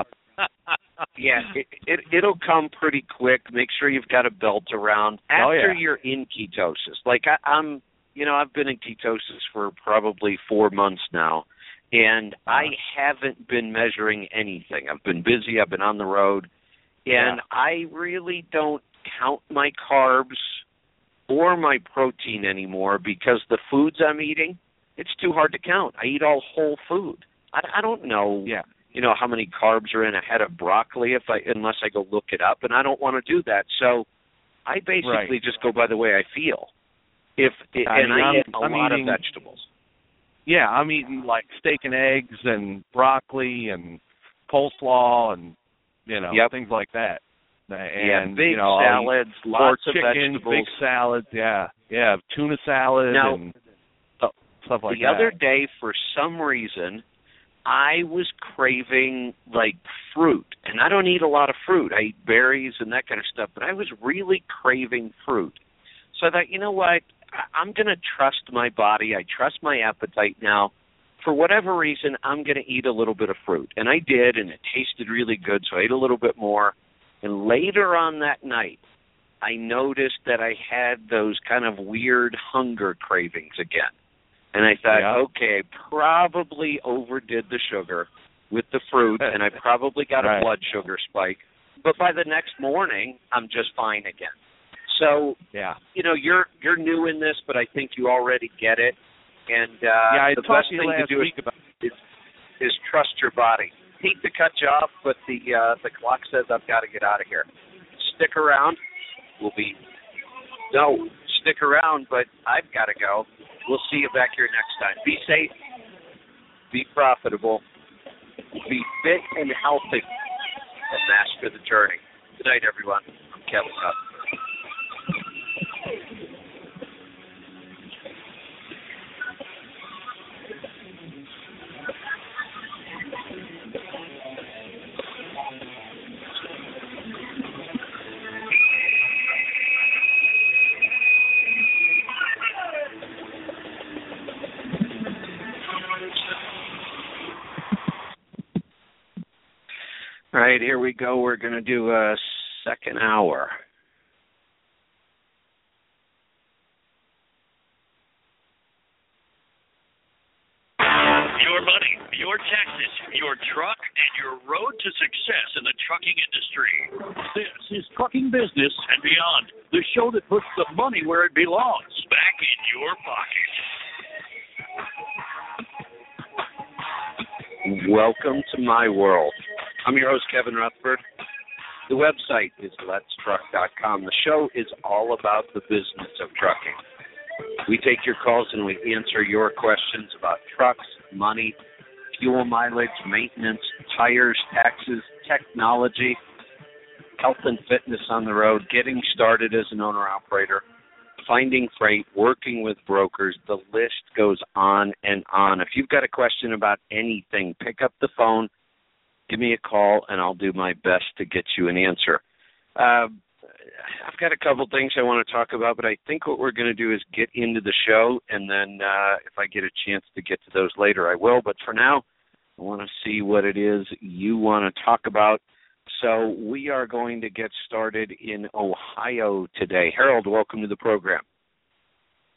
it'll come pretty quick. Make sure you've got a belt around after you're in ketosis. Like I've been in ketosis for probably 4 months now, and I haven't been measuring anything. I've been busy. I've been on the road, and I really don't count my carbs or my protein anymore, because the foods I'm eating, it's too hard to count. I eat all whole food. I don't know. Yeah. How many carbs are in a head of broccoli unless I go look it up, and I don't want to do that. So I basically just go by the way I feel. I eat a lot of vegetables. Yeah, I'm eating like steak and eggs and broccoli and coleslaw and things like that. And big salads, lots of chicken, vegetables, big salads. Yeah, tuna salad and stuff like that. The other day, for some reason, I was craving like fruit, and I don't eat a lot of fruit. I eat berries and that kind of stuff, but I was really craving fruit. So I thought, you know what, I'm going to trust my body. I trust my appetite now. For whatever reason, I'm going to eat a little bit of fruit. And I did, and it tasted really good, so I ate a little bit more. And later on that night, I noticed that I had those kind of weird hunger cravings again. And I thought, okay, probably overdid the sugar with the fruit, and I probably got a blood sugar spike. But by the next morning, I'm just fine again. So, you're new in this, but I think you already get it. And I the talked best to you thing last to do week about is trust your body. Hate to cut you off, but the clock says I've got to get out of here. Stick around. Stick around, but I've got to go. We'll see you back here next time. Be safe, be profitable, be fit and healthy, and master the journey. Good night, everyone. I'm Kevin Rupp. All right, here we go. We're going to do a second hour. Your money, your taxes, your truck, and your road to success in the trucking industry. This is Trucking Business and Beyond, the show that puts the money where it belongs, back in your pocket. Welcome to my world. I'm your host, Kevin Rutherford. The website is letstruck.com. The show is all about the business of trucking. We take your calls and we answer your questions about trucks, money, fuel mileage, maintenance, tires, taxes, technology, health and fitness on the road, getting started as an owner-operator, finding freight, working with brokers. The list goes on and on. If you've got a question about anything, pick up the phone, give me a call, and I'll do my best to get you an answer. I've got a couple things I want to talk about, but I think what we're going to do is get into the show, and then if I get a chance to get to those later, I will. But for now, I want to see what it is you want to talk about. So we are going to get started in Ohio today. Harold, welcome to the program.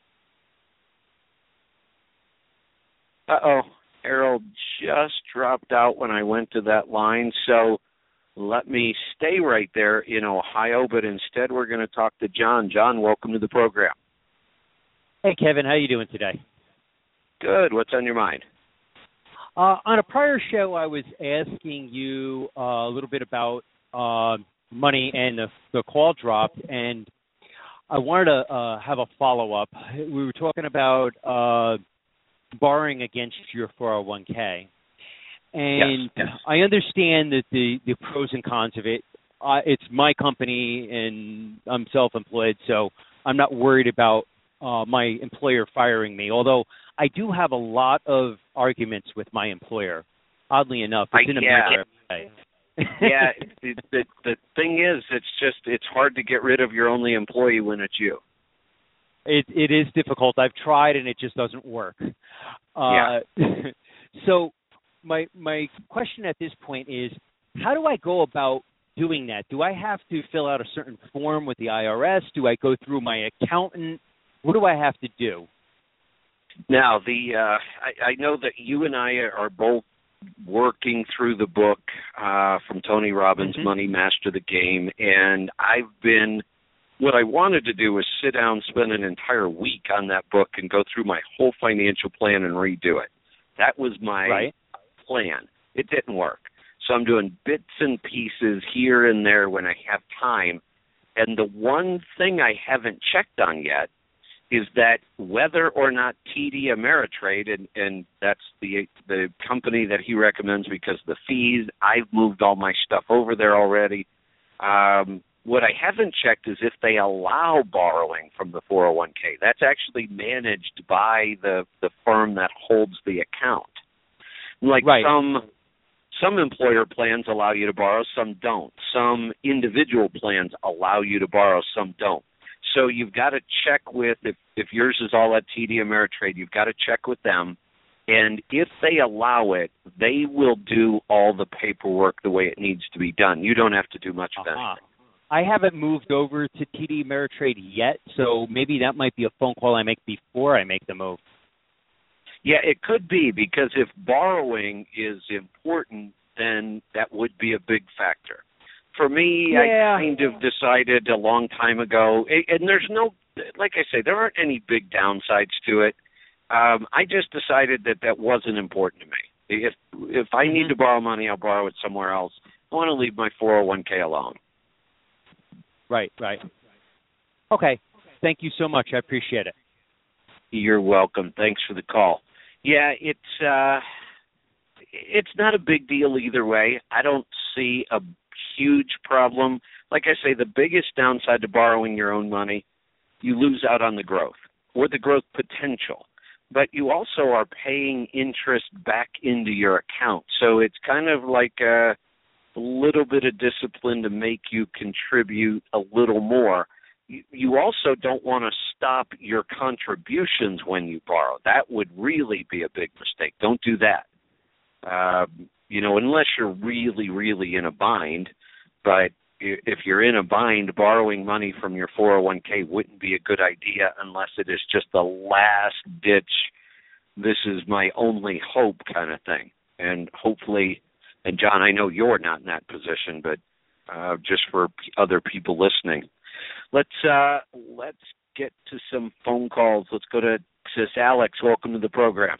Uh-oh. Harold just dropped out when I went to that line, so let me stay right there in Ohio, but instead we're going to talk to John. John, welcome to the program. Hey, Kevin. How you doing today? Good. What's on your mind? On a prior show, I was asking you a little bit about money, and the call dropped, and I wanted to have a follow-up. We were talking about borrowing against your 401k. And yes. I understand that the pros and cons of it. It's my company, and I'm self-employed, so I'm not worried about my employer firing me, although I do have a lot of arguments with my employer. Oddly enough, it's in America. Yeah, the thing is, it's hard to get rid of your only employee when it's you. It is difficult. I've tried, and it just doesn't work. So my question at this point is, how do I go about doing that? Do I have to fill out a certain form with the IRS? Do I go through my accountant? What do I have to do? Now, I know that you and I are both working through the book from Tony Robbins, Money Master the Game, and what I wanted to do was sit down, spend an entire week on that book and go through my whole financial plan and redo it. That was my plan. It didn't work. So I'm doing bits and pieces here and there when I have time. And the one thing I haven't checked on yet is that whether or not TD Ameritrade, and that's the company that he recommends because of the fees, I've moved all my stuff over there already. What I haven't checked is if they allow borrowing from the 401k. That's actually managed by the firm that holds the account. Like some employer plans allow you to borrow, some don't. Some individual plans allow you to borrow, some don't. So you've got to check with, if yours is all at TD Ameritrade, you've got to check with them. And if they allow it, they will do all the paperwork the way it needs to be done. You don't have to do much of anything. I haven't moved over to TD Ameritrade yet, so maybe that might be a phone call I make before I make the move. Yeah, it could be, because if borrowing is important, then that would be a big factor. For me, I kind of decided a long time ago, and there's no, like I say, there aren't any big downsides to it. I just decided that wasn't important to me. If I need to borrow money, I'll borrow it somewhere else. I want to leave my 401k alone. Right. Okay. Thank you so much. I appreciate it. You're welcome. Thanks for the call. Yeah, it's not a big deal either way. I don't see a huge problem. Like I say, the biggest downside to borrowing your own money, you lose out on the growth or the growth potential. But you also are paying interest back into your account. So it's kind of like a little bit of discipline to make you contribute a little more. You also don't want to stop your contributions when you borrow. That would really be a big mistake. Don't do that. Unless you're really, really in a bind. But if you're in a bind, borrowing money from your 401k wouldn't be a good idea unless it is just the last ditch, this is my only hope kind of thing. And hopefully, and John, I know you're not in that position, but just for other people listening, let's get to some phone calls. Let's go to Alex. Welcome to the program.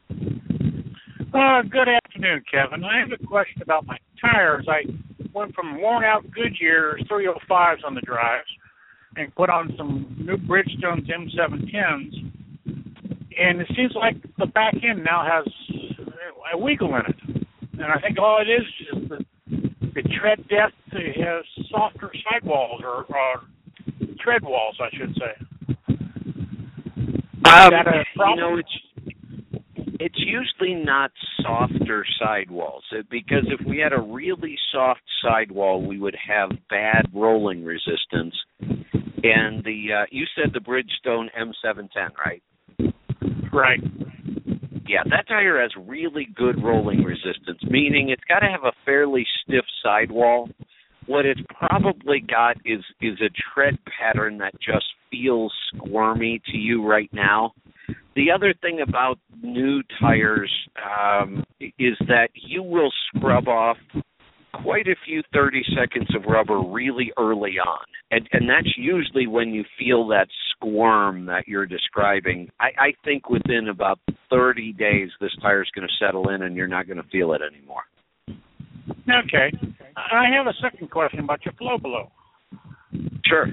Good afternoon, Kevin. I have a question about my tires. I went from worn-out Goodyear 305s on the drives and put on some new Bridgestone's M710s, and it seems like the back end now has a wiggle in it. And I think all it is the tread depth has softer sidewalls or tread walls, I should say. Is that a problem? It's usually not softer sidewalls, because if we had a really soft sidewall, we would have bad rolling resistance. And you said the Bridgestone M710, right? Right. Yeah, that tire has really good rolling resistance, meaning it's got to have a fairly stiff sidewall. What it's probably got is a tread pattern that just feels squirmy to you right now. The other thing about new tires is that you will scrub off quite a few 30 seconds of rubber really early on. And that's usually when you feel that squirm that you're describing. I think within about 30 days, this tire's going to settle in and you're not going to feel it anymore. Okay. I have a second question about your flow below. Sure.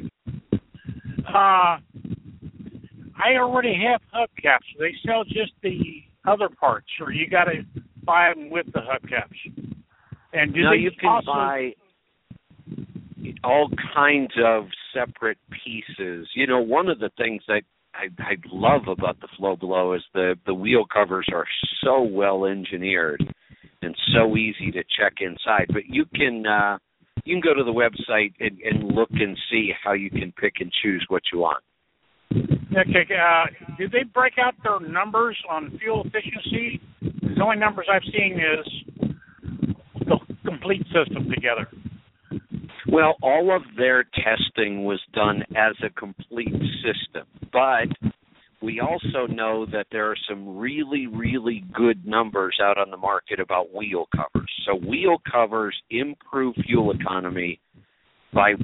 I already have hubcaps. Do they sell just the other parts, or you got to buy them with the hubcaps? And do you can buy all kinds of separate pieces. You know, one of the things that I love about the Flow Below is the wheel covers are so well engineered and so easy to check inside. But you can go to the website and look and see how you can pick and choose what you want. Okay. Do they break out their numbers on fuel efficiency? The only numbers I've seen is the complete system together. Well, all of their testing was done as a complete system, but we also know that there are some really, really good numbers out on the market about wheel covers. So wheel covers improve fuel economy by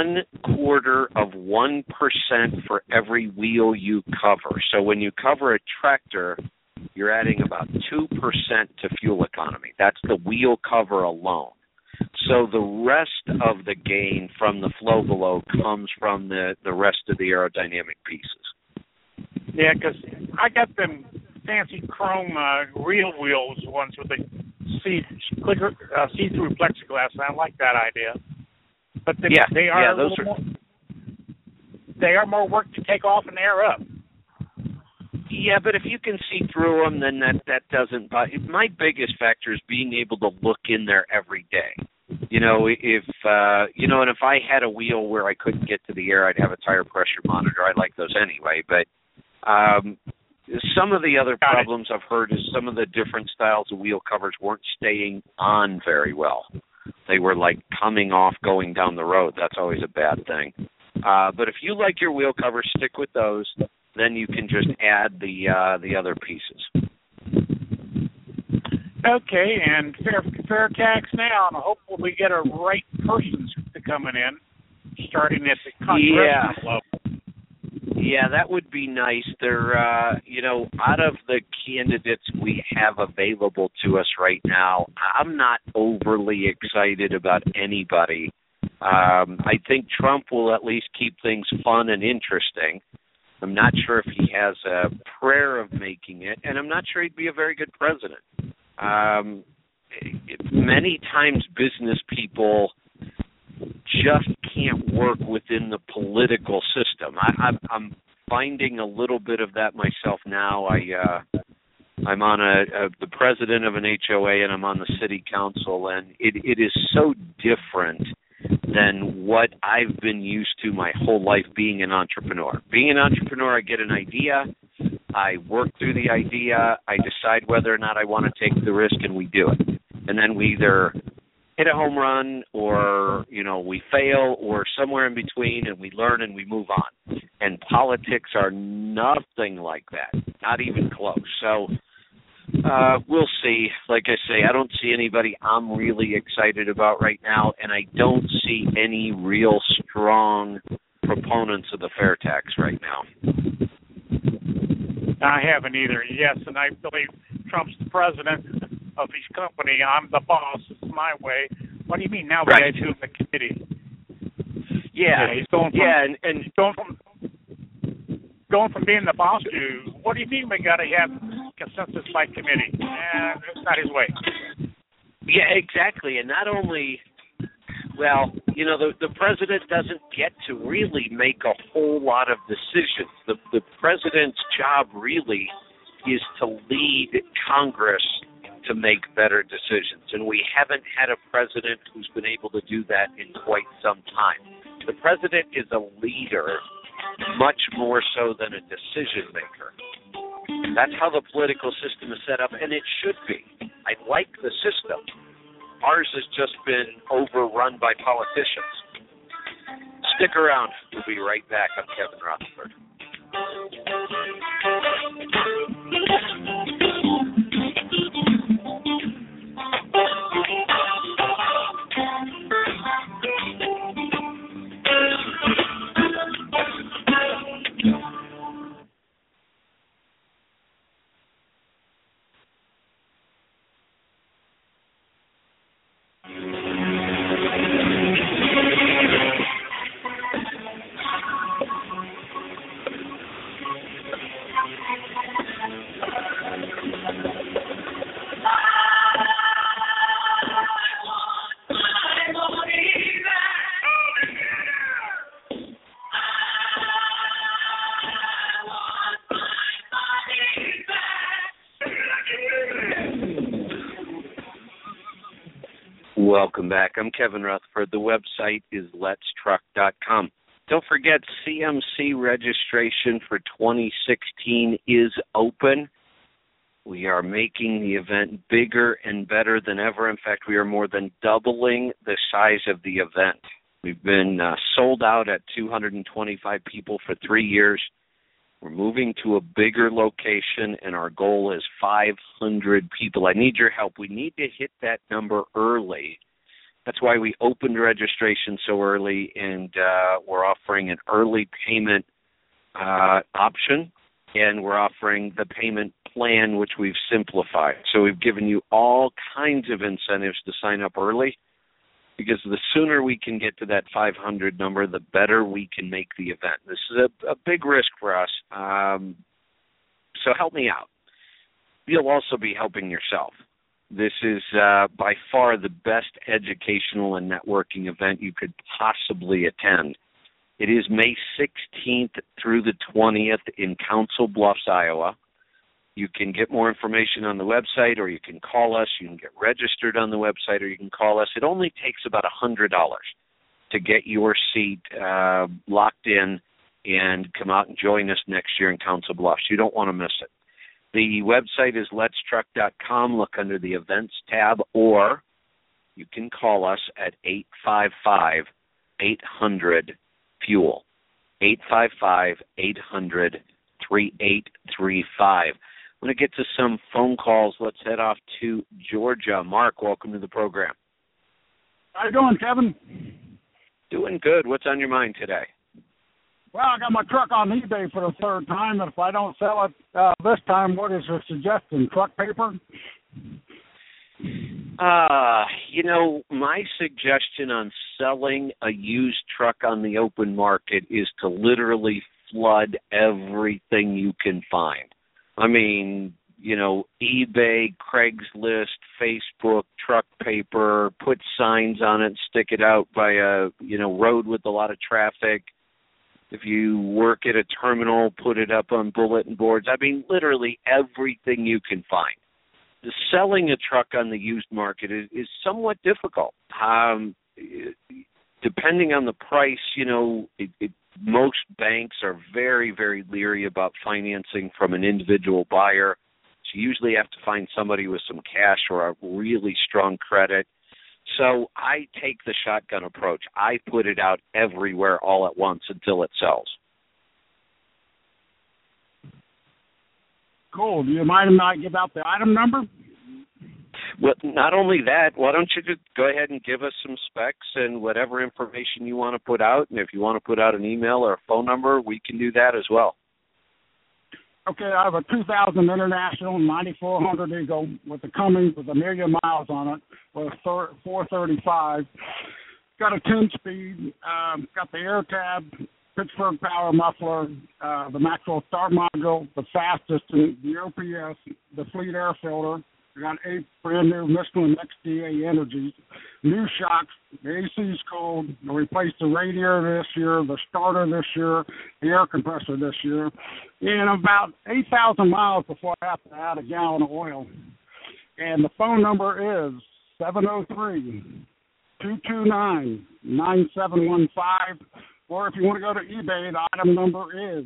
0.25% for every wheel you cover. So when you cover a tractor, you're adding about 2% to fuel economy. That's the wheel cover alone. So the rest of the gain from the Flow Below comes from the rest of the aerodynamic pieces. Yeah, because I got them fancy chrome real wheels, ones with the see-through plexiglass, and I like that idea. But they are more work to take off and air up. Yeah, but if you can see through them, then that doesn't. My biggest factor is being able to look in there every day. You know, if I had a wheel where I couldn't get to the air, I'd have a tire pressure monitor. I like those anyway. But some of the other problems I've heard is some of the different styles of wheel covers weren't staying on very well. They were like coming off going down the road. That's always a bad thing. But if you like your wheel covers, stick with those. Then you can just add the other pieces. Okay, and fair tax now, and hopefully we get a right person to coming in, starting at the congressional level. Yeah, that would be nice. They're, out of the candidates we have available to us right now, I'm not overly excited about anybody. I think Trump will at least keep things fun and interesting. I'm not sure if he has a prayer of making it, and I'm not sure he'd be a very good president. Many times business people just can't work within the political system. I'm finding a little bit of that myself now. I'm on the president of an HOA, and I'm on the city council, and it is so different than what I've been used to my whole life being an entrepreneur. Being an entrepreneur, I get an idea, I work through the idea, I decide whether or not I want to take the risk, and we do it. And then we either hit a home run or, we fail or somewhere in between, and we learn and we move on. And politics are nothing like that, not even close. So we'll see. Like I say, I don't see anybody I'm really excited about right now, and I don't see any real strong proponents of the fair tax right now. I haven't either, yes, and I believe Trump's the president of his company. I'm the boss. It's my way. What do you mean now? Right. We got to the committee. Yeah, he's going from, and going from being the boss to, what do you mean we got to have consensus by committee? That's not his way. Yeah, exactly. And not only, the president doesn't get to really make a whole lot of decisions. The president's job really is to lead Congress to make better decisions. And we haven't had a president who's been able to do that in quite some time. The president is a leader much more so than a decision maker. That's how the political system is set up, and it should be. I like the system. Ours has just been overrun by politicians. Stick around. We'll be right back. I'm Kevin Rutherford. Welcome back. I'm Kevin Rutherford. The website is letstruck.com. Don't forget, CMC registration for 2016 is open. We are making the event bigger and better than ever. In fact, we are more than doubling the size of the event. We've been sold out at 225 people for 3 years. We're moving to a bigger location, and our goal is 500 people. I need your help. We need to hit that number early. That's why we opened registration so early, and we're offering an early payment option, and we're offering the payment plan, which we've simplified. So we've given you all kinds of incentives to sign up early, because the sooner we can get to that 500 number, the better we can make the event. This is a big risk for us, so help me out. You'll also be helping yourself. This is by far the best educational and networking event you could possibly attend. It is May 16th through the 20th in Council Bluffs, Iowa. You can get more information on the website, or you can call us. You can get registered on the website, or you can call us. It only takes about $100 to get your seat locked in and come out and join us next year in Council Bluffs. You don't want to miss it. The website is letstruck.com. Look under the events tab, or you can call us at 855-800-FUEL, 855-800-3835. I'm going to get to some phone calls. Let's head off to Georgia. Mark, welcome to the program. How you doing, Kevin? Doing good. What's on your mind today? Well, I got my truck on eBay for the third time, and if I don't sell it this time, what is your suggestion? Truck paper? My suggestion on selling a used truck on the open market is to literally flood everything you can find. I mean, eBay, Craigslist, Facebook, truck paper, put signs on it, stick it out by a, road with a lot of traffic. If you work at a terminal, put it up on bulletin boards. I mean, literally everything you can find. Selling a truck on the used market is somewhat difficult. Depending on the price, most banks are very, very leery about financing from an individual buyer. So you usually have to find somebody with some cash or a really strong credit. So I take the shotgun approach. I put it out everywhere all at once until it sells. Cool. Do you mind if I give out the item number? Well, not only that, why don't you just go ahead and give us some specs and whatever information you want to put out. And if you want to put out an email or a phone number, we can do that as well. Okay, I have a 2000 International 9400 Eagle with the Cummins with 1 million miles on it with 435. Got a 10-speed, got the air tab, Pittsburgh power muffler, the Maxwell start module, the fastest, the OPS, the fleet air filter. We got 8 brand new Michelin XDA Energies, new shocks, the AC's cold. We replaced the radiator this year, the starter this year, the air compressor this year, and about 8,000 miles before I have to add a gallon of oil. And the phone number is 703-229-9715. Or if you want to go to eBay, the item number is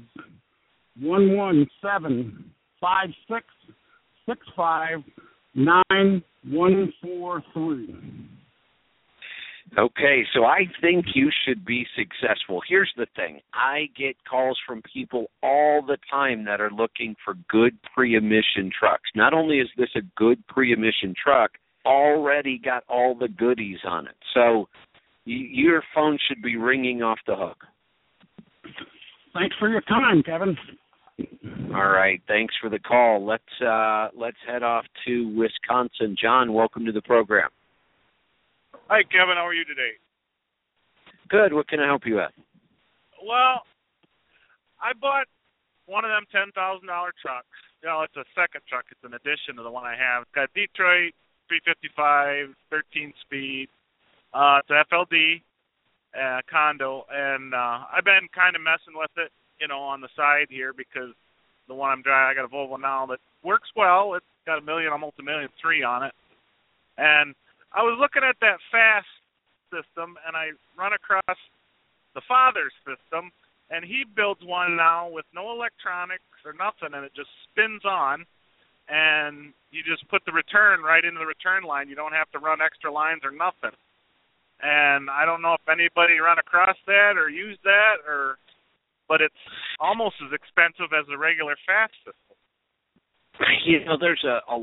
117-5665-9143. Okay, so I think you should be successful. Here's the thing. I get calls from people all the time that are looking for good pre-emission trucks. Not only is this a good pre-emission truck, already got all the goodies on it. So your phone should be ringing off the hook. Thanks for your time, Kevin. All right, thanks for the call. Let's head off to Wisconsin. John, welcome to the program. Hi, Kevin. How are you today? Good. What can I help you with? Well, I bought one of them $10,000 trucks. It's a second truck. It's an addition to the one I have. It's got Detroit 355, 13-speed. It's an FLD condo, and I've been kind of messing with it, on the side here because the one I'm driving, I got a Volvo now that works well. It's got almost $1.3 million on it, and I was looking at that fast system, and I run across the father's system, and he builds one now with no electronics or nothing, and it just spins on, and you just put the return right into the return line. You don't have to run extra lines or nothing. And I don't know if anybody run across that or used that, but it's almost as expensive as a regular fast system. There's a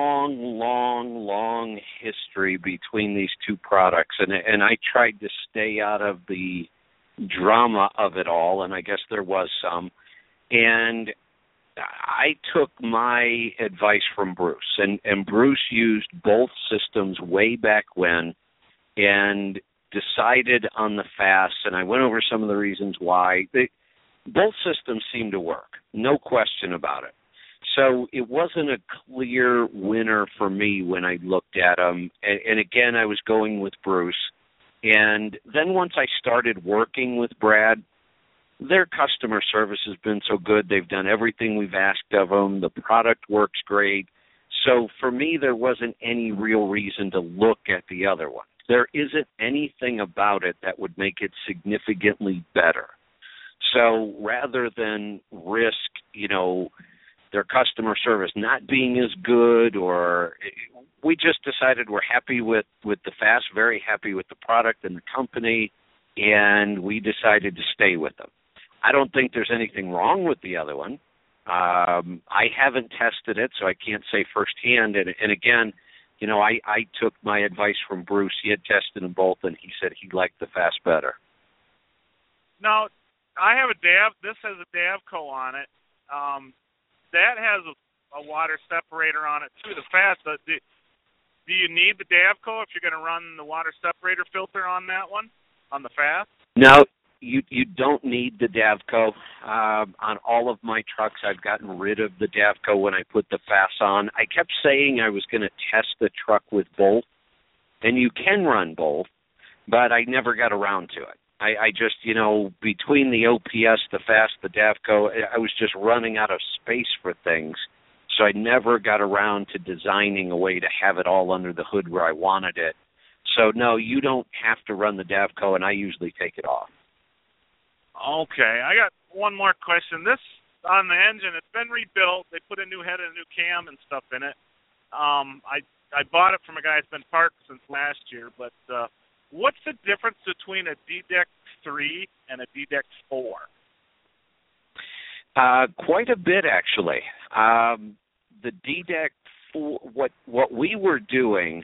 long history between these two products, and I tried to stay out of the drama of it all, and I guess there was some. And I took my advice from Bruce, and Bruce used both systems way back when and decided on the fast, and I went over some of the reasons why. Both systems seemed to work, no question about it. So it wasn't a clear winner for me when I looked at them. And again, I was going with Bruce. And then once I started working with Brad, their customer service has been so good. They've done everything we've asked of them. The product works great. So for me, there wasn't any real reason to look at the other one. There isn't anything about it that would make it significantly better. So rather than risk, their customer service not being as good, or we just decided we're happy with the fast, very happy with the product and the company, and we decided to stay with them. I don't think there's anything wrong with the other one. I haven't tested it, so I can't say firsthand. And again, I took my advice from Bruce. He had tested them both, and he said he liked the fast better. Now, I have a this has a Davco on it. That has a water separator on it too. The fast, do you need the Davco if you're going to run the water separator filter on that one, on the fast? No, you don't need the Davco. On all of my trucks, I've gotten rid of the Davco when I put the fast on. I kept saying I was going to test the truck with both, and you can run both, but I never got around to it. I just, between the OPS, the fast, the Davco, I was just running out of space for things. So I never got around to designing a way to have it all under the hood where I wanted it. So, no, you don't have to run the Davco, and I usually take it off. Okay. I got one more question. This, on the engine, it's been rebuilt. They put a new head and a new cam and stuff in it. I bought it from a guy that's been parked since last year, but what's the difference between a D-Deck 3 and a D-Deck 4? Quite a bit, actually. The D-Deck 4, what we were doing,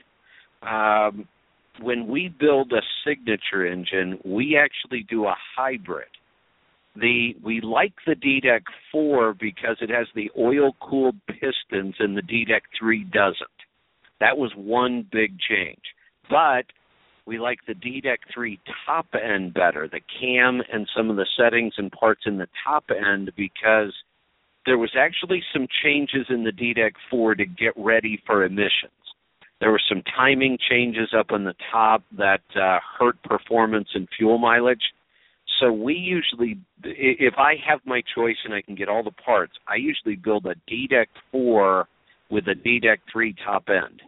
when we build a signature engine, we actually do a hybrid. We like the D-Deck 4 because it has the oil-cooled pistons and the D-Deck 3 doesn't. That was one big change. But we like the D-Deck 3 top end better, the cam and some of the settings and parts in the top end, because there was actually some changes in the D-Deck 4 to get ready for emissions. There were some timing changes up on the top that hurt performance and fuel mileage. So we usually, if I have my choice and I can get all the parts, I usually build a D-Deck 4 with a D-Deck 3 top end.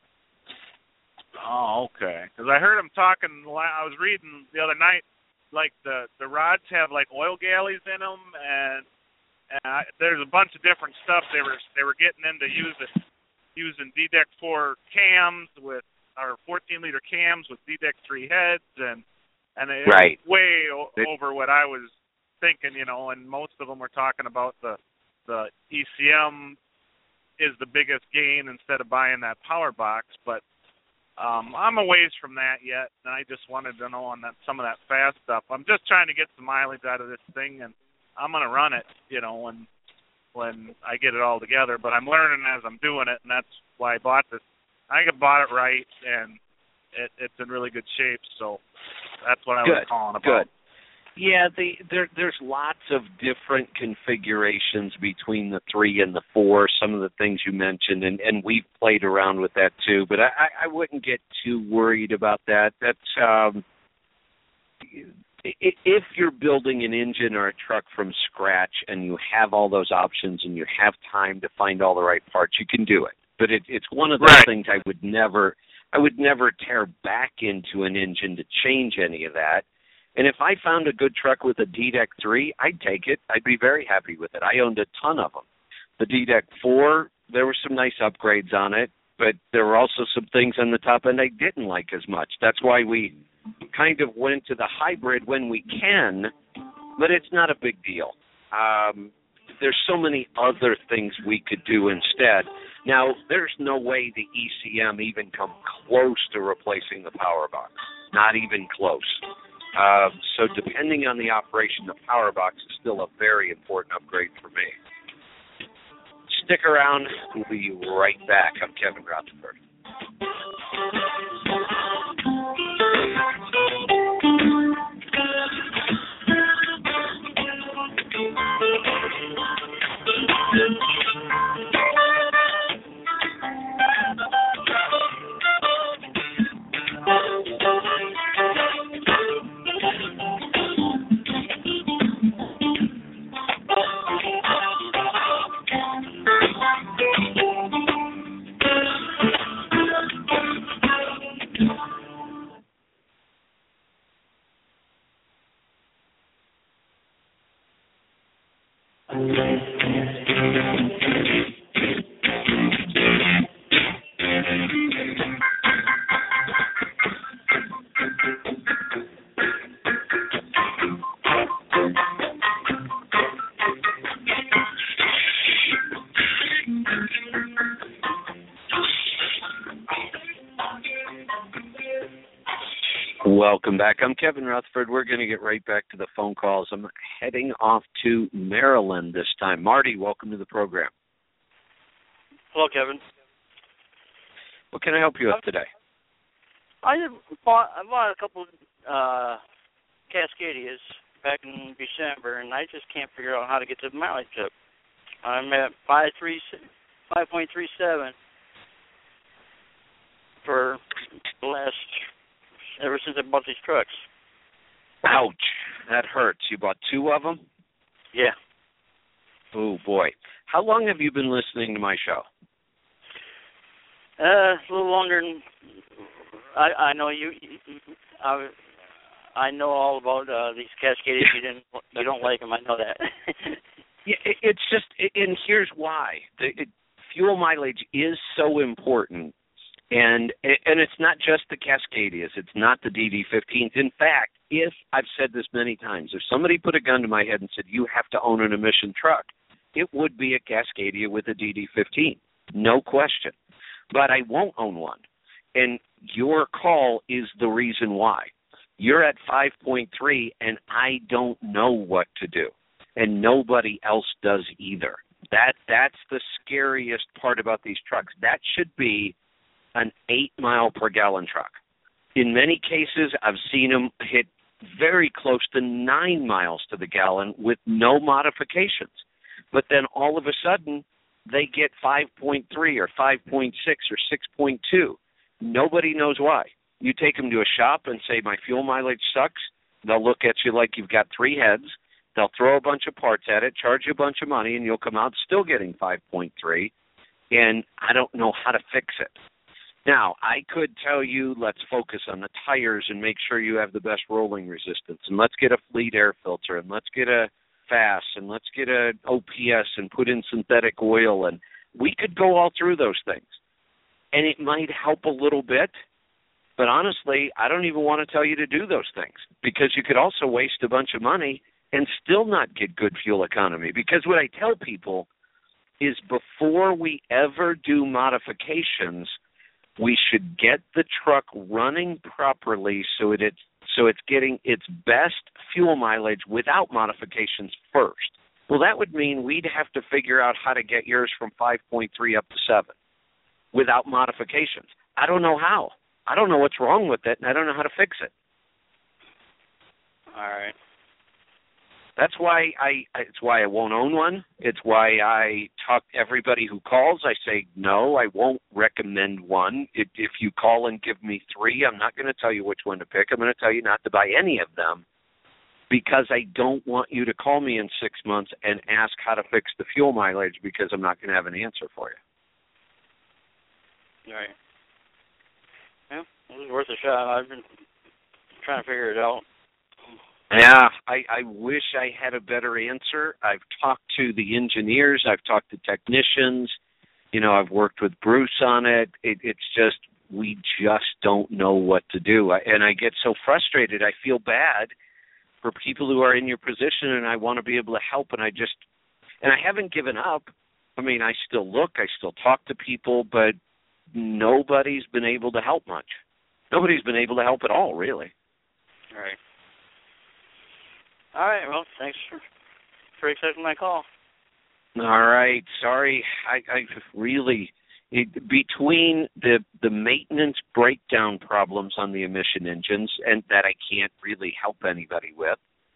Oh, okay. Because I heard him talking, I was reading the other night, like the rods have like oil galleys in them, and there's a bunch of different stuff they were getting into using D-Deck 4 cams or 14-liter cams with D-Deck 3 heads, and it was way over what I was thinking, and most of them were talking about the ECM is the biggest gain instead of buying that power box, but I'm a ways from that yet, and I just wanted to know on some of that fast stuff. I'm just trying to get some mileage out of this thing, and I'm going to run it, when I get it all together. But I'm learning as I'm doing it, and that's why I bought this. I bought it right, and it's in really good shape, so that's what I was calling about. Good. Yeah, there's lots of different configurations between the 3 and the 4, some of the things you mentioned, and we've played around with that too, but I wouldn't get too worried about that. That's if you're building an engine or a truck from scratch and you have all those options and you have time to find all the right parts, you can do it. But it's one of those things I would never I would never tear back into an engine to change any of that. And if I found a good truck with a DDEC 3, I'd take it. I'd be very happy with it. I owned a ton of them. The DDEC 4, there were some nice upgrades on it, but there were also some things on the top end I didn't like as much. That's why we kind of went to the hybrid when we can, but it's not a big deal. There's so many other things we could do instead. Now, there's no way the ECM even come close to replacing the power box, not even close. So depending on the operation, the power box is still a very important upgrade for me. Stick around. We'll be right back. I'm Kevin Rutherford. Welcome back. I'm Kevin Rutherford. We're going to get right back to the phone calls. I'm heading off to Maryland this time. Marty, welcome to the program. Hello, Kevin. What can I help you with today? I bought a couple Cascadias back in December, and I just can't figure out how to get the mileage up. I'm at 5.37 for the last... ever since I bought these trucks. Ouch. That hurts. You bought 2 of them? Yeah. Oh, boy. How long have you been listening to my show? A little longer than... I know you... I know all about these Cascadias. You don't like them. I know that. Yeah, it's just... And here's why. Fuel mileage is so important. And it's not just the Cascadias. It's not the DD15s. In fact, I've said this many times, if somebody put a gun to my head and said, you have to own an emission truck, it would be a Cascadia with a DD15. No question. But I won't own one. And your call is the reason why. You're at 5.3, and I don't know what to do. And nobody else does either. That's the scariest part about these trucks. That should be an 8-mile-per-gallon truck. In many cases, I've seen them hit very close to 9 miles to the gallon with no modifications. But then all of a sudden, they get 5.3 or 5.6 or 6.2. Nobody knows why. You take them to a shop and say, my fuel mileage sucks. They'll look at you like you've got 3 heads. They'll throw a bunch of parts at it, charge you a bunch of money, and you'll come out still getting 5.3. And I don't know how to fix it. Now, I could tell you, let's focus on the tires and make sure you have the best rolling resistance, and let's get a Fleet air filter, and let's get a FASS, and let's get a OPS and put in synthetic oil, and we could go all through those things. And it might help a little bit, but honestly, I don't even want to tell you to do those things because you could also waste a bunch of money and still not get good fuel economy. Because what I tell people is before we ever do modifications, we should get the truck running properly so it's getting its best fuel mileage without modifications first. Well, that would mean we'd have to figure out how to get yours from 5.3 up to 7 without modifications. I don't know how. I don't know what's wrong with it, and I don't know how to fix it. All right. That's why it's why I won't own one. It's why I talk to everybody who calls. I say, no, I won't recommend one. If you call and give me 3, I'm not going to tell you which one to pick. I'm going to tell you not to buy any of them because I don't want you to call me in 6 months and ask how to fix the fuel mileage because I'm not going to have an answer for you. All right. It was worth a shot. I've been trying to figure it out. Yeah, I wish I had a better answer. I've talked to the engineers. I've talked to technicians. I've worked with Bruce on it. It's just, we just don't know what to do. And I get so frustrated. I feel bad for people who are in your position, and I want to be able to help, and I haven't given up. I mean, I still look, I still talk to people, but nobody's been able to help much. Nobody's been able to help at all, really. Right. All right, well, thanks for accepting my call. All right, sorry. I really, between the maintenance breakdown problems on the emission engines, and that I can't really help anybody with,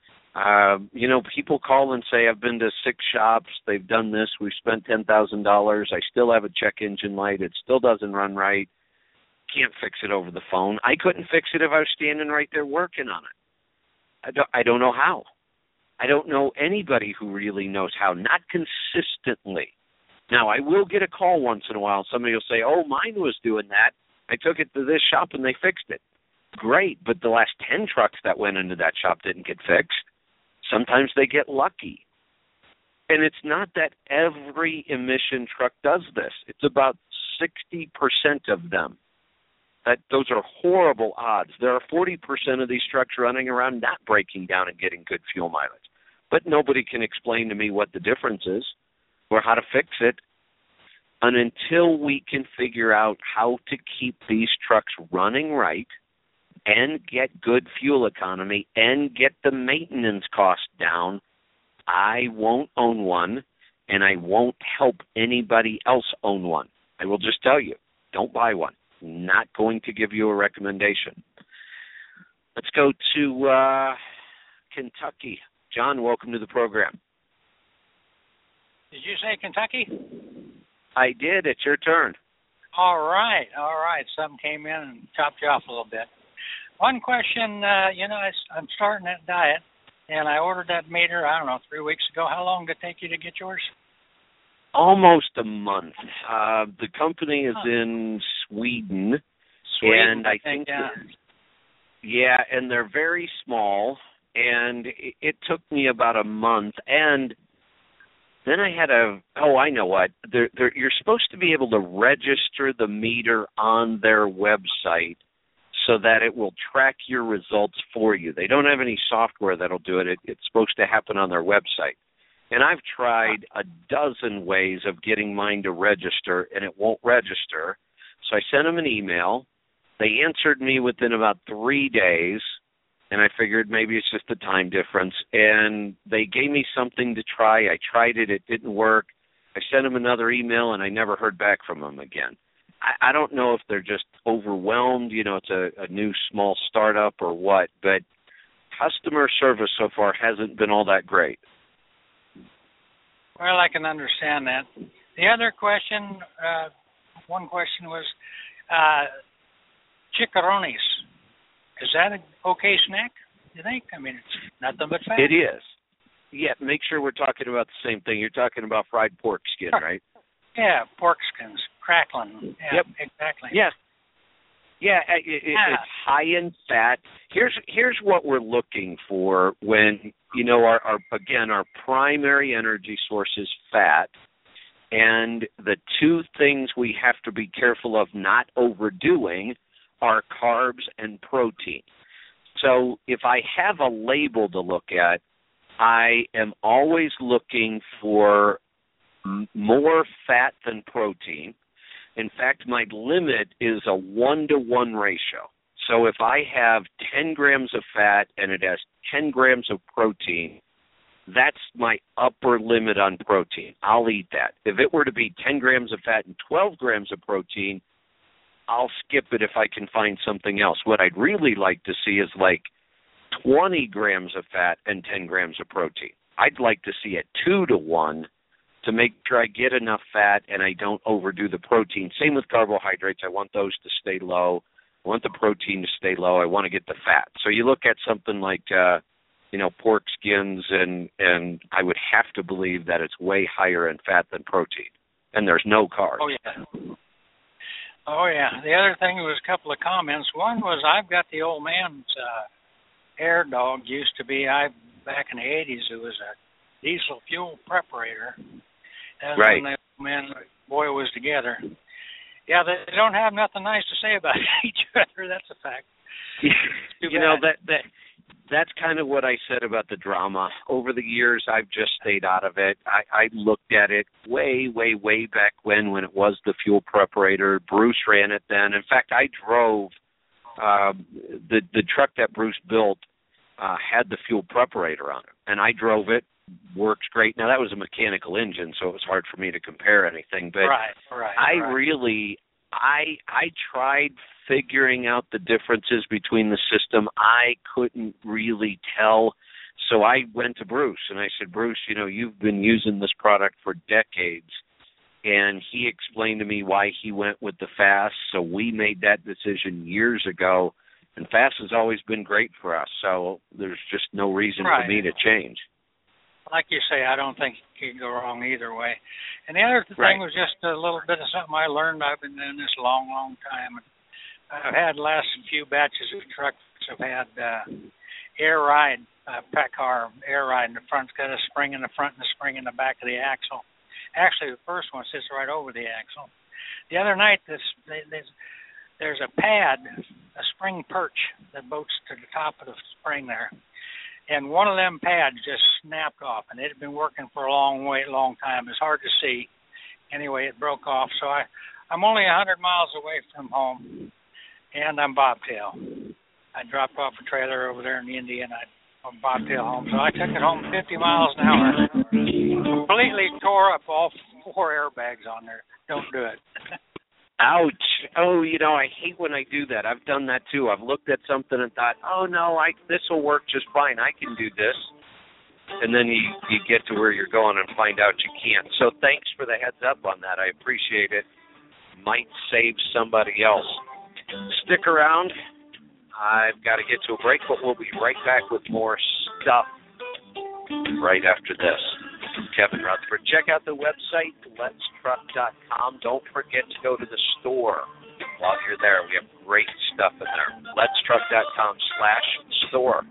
people call and say, I've been to 6 shops, they've done this, we've spent $10,000, I still have a check engine light, it still doesn't run right, can't fix it over the phone. I couldn't fix it if I was standing right there working on it. I don't know how. I don't know anybody who really knows how, not consistently. Now, I will get a call once in a while. Somebody will say, oh, mine was doing that. I took it to this shop and they fixed it. Great, but the last 10 trucks that went into that shop didn't get fixed. Sometimes they get lucky. And it's not that every emission truck does this. It's about 60% of them. Those are horrible odds. There are 40% of these trucks running around not breaking down and getting good fuel mileage. But nobody can explain to me what the difference is or how to fix it. And until we can figure out how to keep these trucks running right and get good fuel economy and get the maintenance cost down, I won't own one, and I won't help anybody else own one. I will just tell you, don't buy one. Not going to give you a recommendation. Let's go to Kentucky. John, welcome to the program. Did you say Kentucky? I did. It's your turn. All right. Some came in and chopped you off a little bit. One question, I'm starting that diet, and I ordered that meter, 3 weeks ago. How long did it take you to get yours? Almost a month. The company is in Sweden, and I think and they're very small, and it took me about a month, and then I had I know what, you're supposed to be able to register the meter on their website so that it will track your results for you. They don't have any software that'll do it. It's supposed to happen on their website. And I've tried a dozen ways of getting mine to register, and it won't register. So I sent them an email. They answered me within about 3 days, and I figured maybe it's just the time difference. And they gave me something to try. I tried it. It didn't work. I sent them another email, and I never heard back from them again. I don't know if they're just overwhelmed. It's a new small startup or what, but customer service so far hasn't been all that great. Well, I can understand that. The other question, one question was chicharrones. Is that an okay snack, you think? I mean, it's nothing but fat. It is. Yeah, make sure we're talking about the same thing. You're talking about fried pork skin, right? Yeah, pork skins, crackling. Yeah, yep. Exactly. Yeah. Yeah, it's high in fat. Here's what we're looking for when, our primary energy source is fat. And the two things we have to be careful of not overdoing are carbs and protein. So if I have a label to look at, I am always looking for more fat than protein. In fact, my limit is a 1-to-1 ratio. So if I have 10 grams of fat and it has 10 grams of protein, that's my upper limit on protein. I'll eat that. If it were to be 10 grams of fat and 12 grams of protein, I'll skip it if I can find something else. What I'd really like to see is like 20 grams of fat and 10 grams of protein. I'd like to see it 2-to-1 to make sure I get enough fat and I don't overdo the protein. Same with carbohydrates. I want those to stay low. I want the protein to stay low. I want to get the fat. So you look at something like, pork skins, and I would have to believe that it's way higher in fat than protein. And there's no carbs. Oh, yeah. Oh, yeah. The other thing was a couple of comments. One was I've got the old man's air dog. Used to be, back in the 80s, it was a diesel fuel preparator. That was right. when the old man and boy was together. Yeah, they don't have nothing nice to say about each other. That's a fact. You know, that's kind of what I said about the drama. Over the years, I've just stayed out of it. I looked at it way, way, way back when it was the fuel preparator. Bruce ran it then. In fact, I drove the truck that Bruce built had the fuel preparator on it, and I drove it. Works great. Now, that was a mechanical engine, so it was hard for me to compare anything. But I tried figuring out the differences between the system. I couldn't really tell. So I went to Bruce, and I said, Bruce, you know, you've been using this product for decades. And he explained to me why he went with the FASS. So we made that decision years ago. And FASS has always been great for us. So there's just no reason for me to change. Like you say, I don't think you can go wrong either way. And the other thing was just a little bit of something I learned. I've been doing this a long, long time. I've had the last few batches of trucks have had air ride, PACCAR air ride in the front. It's got a spring in the front and a spring in the back of the axle. Actually, the first one sits right over the axle. The other night, there's a pad, a spring perch that bolts to the top of the spring there. And one of them pads just snapped off, and it had been working for a long time. It's hard to see. Anyway, it broke off. So I'm only 100 miles away from home, and I'm bobtail. I dropped off a trailer over there in India, and I'm bobtail home. So I took it home 50 miles an hour. Completely tore up all 4 airbags on there. Don't do it. Ouch. Oh, you know, I hate when I do that. I've done that too. I've looked at something and thought, oh, no, this will work just fine. I can do this. And then you get to where you're going and find out you can't. So thanks for the heads up on that. I appreciate it. Might save somebody else. Stick around. I've got to get to a break, but we'll be right back with more stuff right after this. Kevin Rutherford. Check out the website, letstruck.com. Don't forget to go to the store while you're there. We have great stuff in there. letstruck.com/store.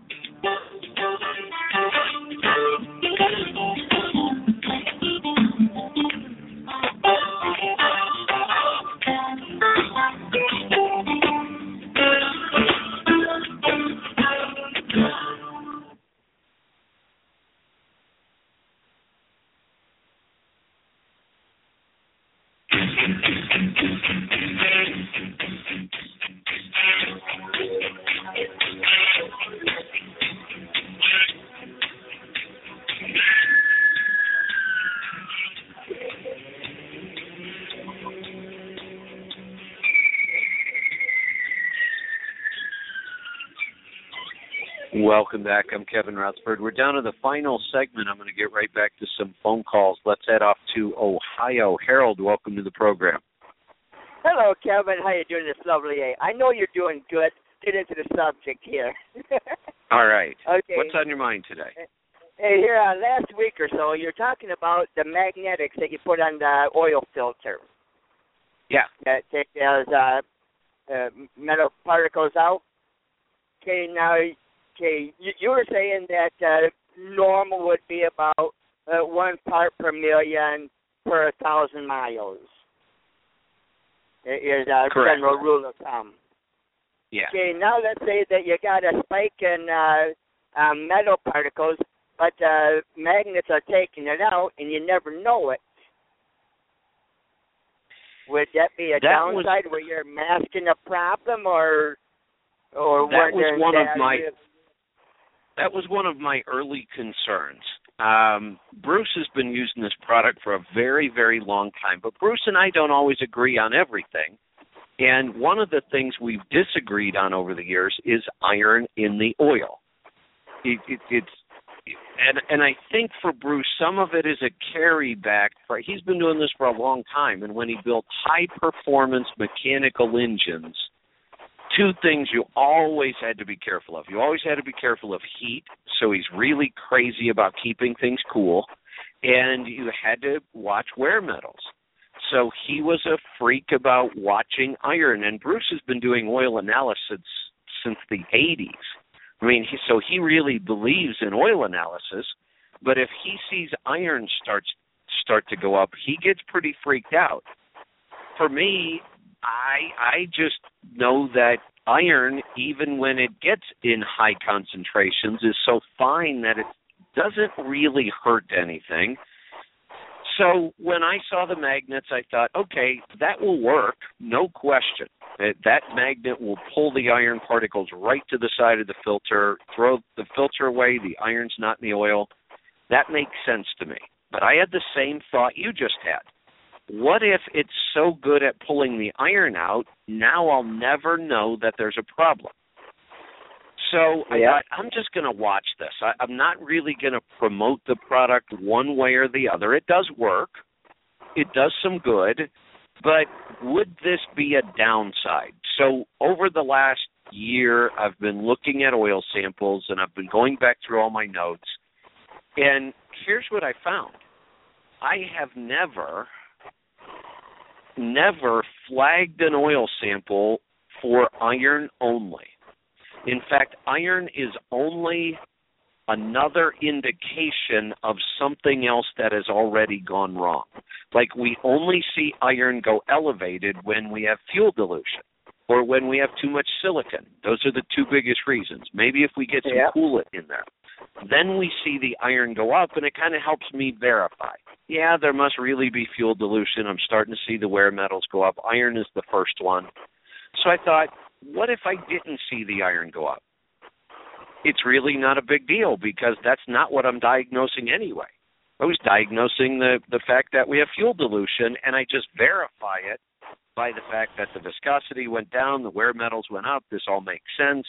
Welcome back. I'm Kevin Rutherford. We're down to the final segment. I'm going to get right back to some phone calls. Let's head off to Ohio. Harold, welcome to the program. Hello, Kevin. How you doing this lovely day? I know you're doing good. Get into the subject here. All right. Okay. What's on your mind today? Hey, here, last week or so, you're talking about the magnetics that you put on the oil filter. Yeah. That take those metal particles out. Okay, now... Okay, you were saying that normal would be about 1 part per million per 1,000 miles. Is a general rule of thumb. Yeah. Okay, now let's say that you got a spike in metal particles, but magnets are taking it out, and you never know it. Would that be a downside where you're masking a problem, or that was one of my... That was one of my early concerns. Bruce has been using this product for a very, very long time, but Bruce and I don't always agree on everything. And one of the things we've disagreed on over the years is iron in the oil. And I think for Bruce, some of it is a carryback. He's been doing this for a long time, and when he built high-performance mechanical engines, 2 things you always had to be careful of. You always had to be careful of heat, so he's really crazy about keeping things cool, and you had to watch wear metals. so he was a freak about watching iron. And Bruce has been doing oil analysis since the 80s. I mean, he really believes in oil analysis. But if he sees iron start to go up, he gets pretty freaked out. For me, I just know that iron, even when it gets in high concentrations, is so fine that it doesn't really hurt anything. So when I saw the magnets, I thought, okay, that will work, no question. That magnet will pull the iron particles right to the side of the filter, throw the filter away, the iron's not in the oil. That makes sense to me. But I had the same thought you just had. What if it's so good at pulling the iron out, now I'll never know that there's a problem? So I thought, I'm just going to watch this. I'm not really going to promote the product one way or the other. It does work. It does some good. But would this be a downside? So over the last year, I've been looking at oil samples, and I've been going back through all my notes. And here's what I found. I have never flagged an oil sample for iron only. In fact, iron is only another indication of something else that has already gone wrong. Like we only see iron go elevated when we have fuel dilution or when we have too much silicon. Those are the two biggest reasons. Maybe if we get some coolant in there. Then we see the iron go up, and it kind of helps me verify. Yeah, there must really be fuel dilution. I'm starting to see the wear metals go up. Iron is the first one. So I thought, what if I didn't see the iron go up? It's really not a big deal because that's not what I'm diagnosing anyway. I was diagnosing the fact that we have fuel dilution, and I just verify it by the fact that the viscosity went down, the wear metals went up. This all makes sense.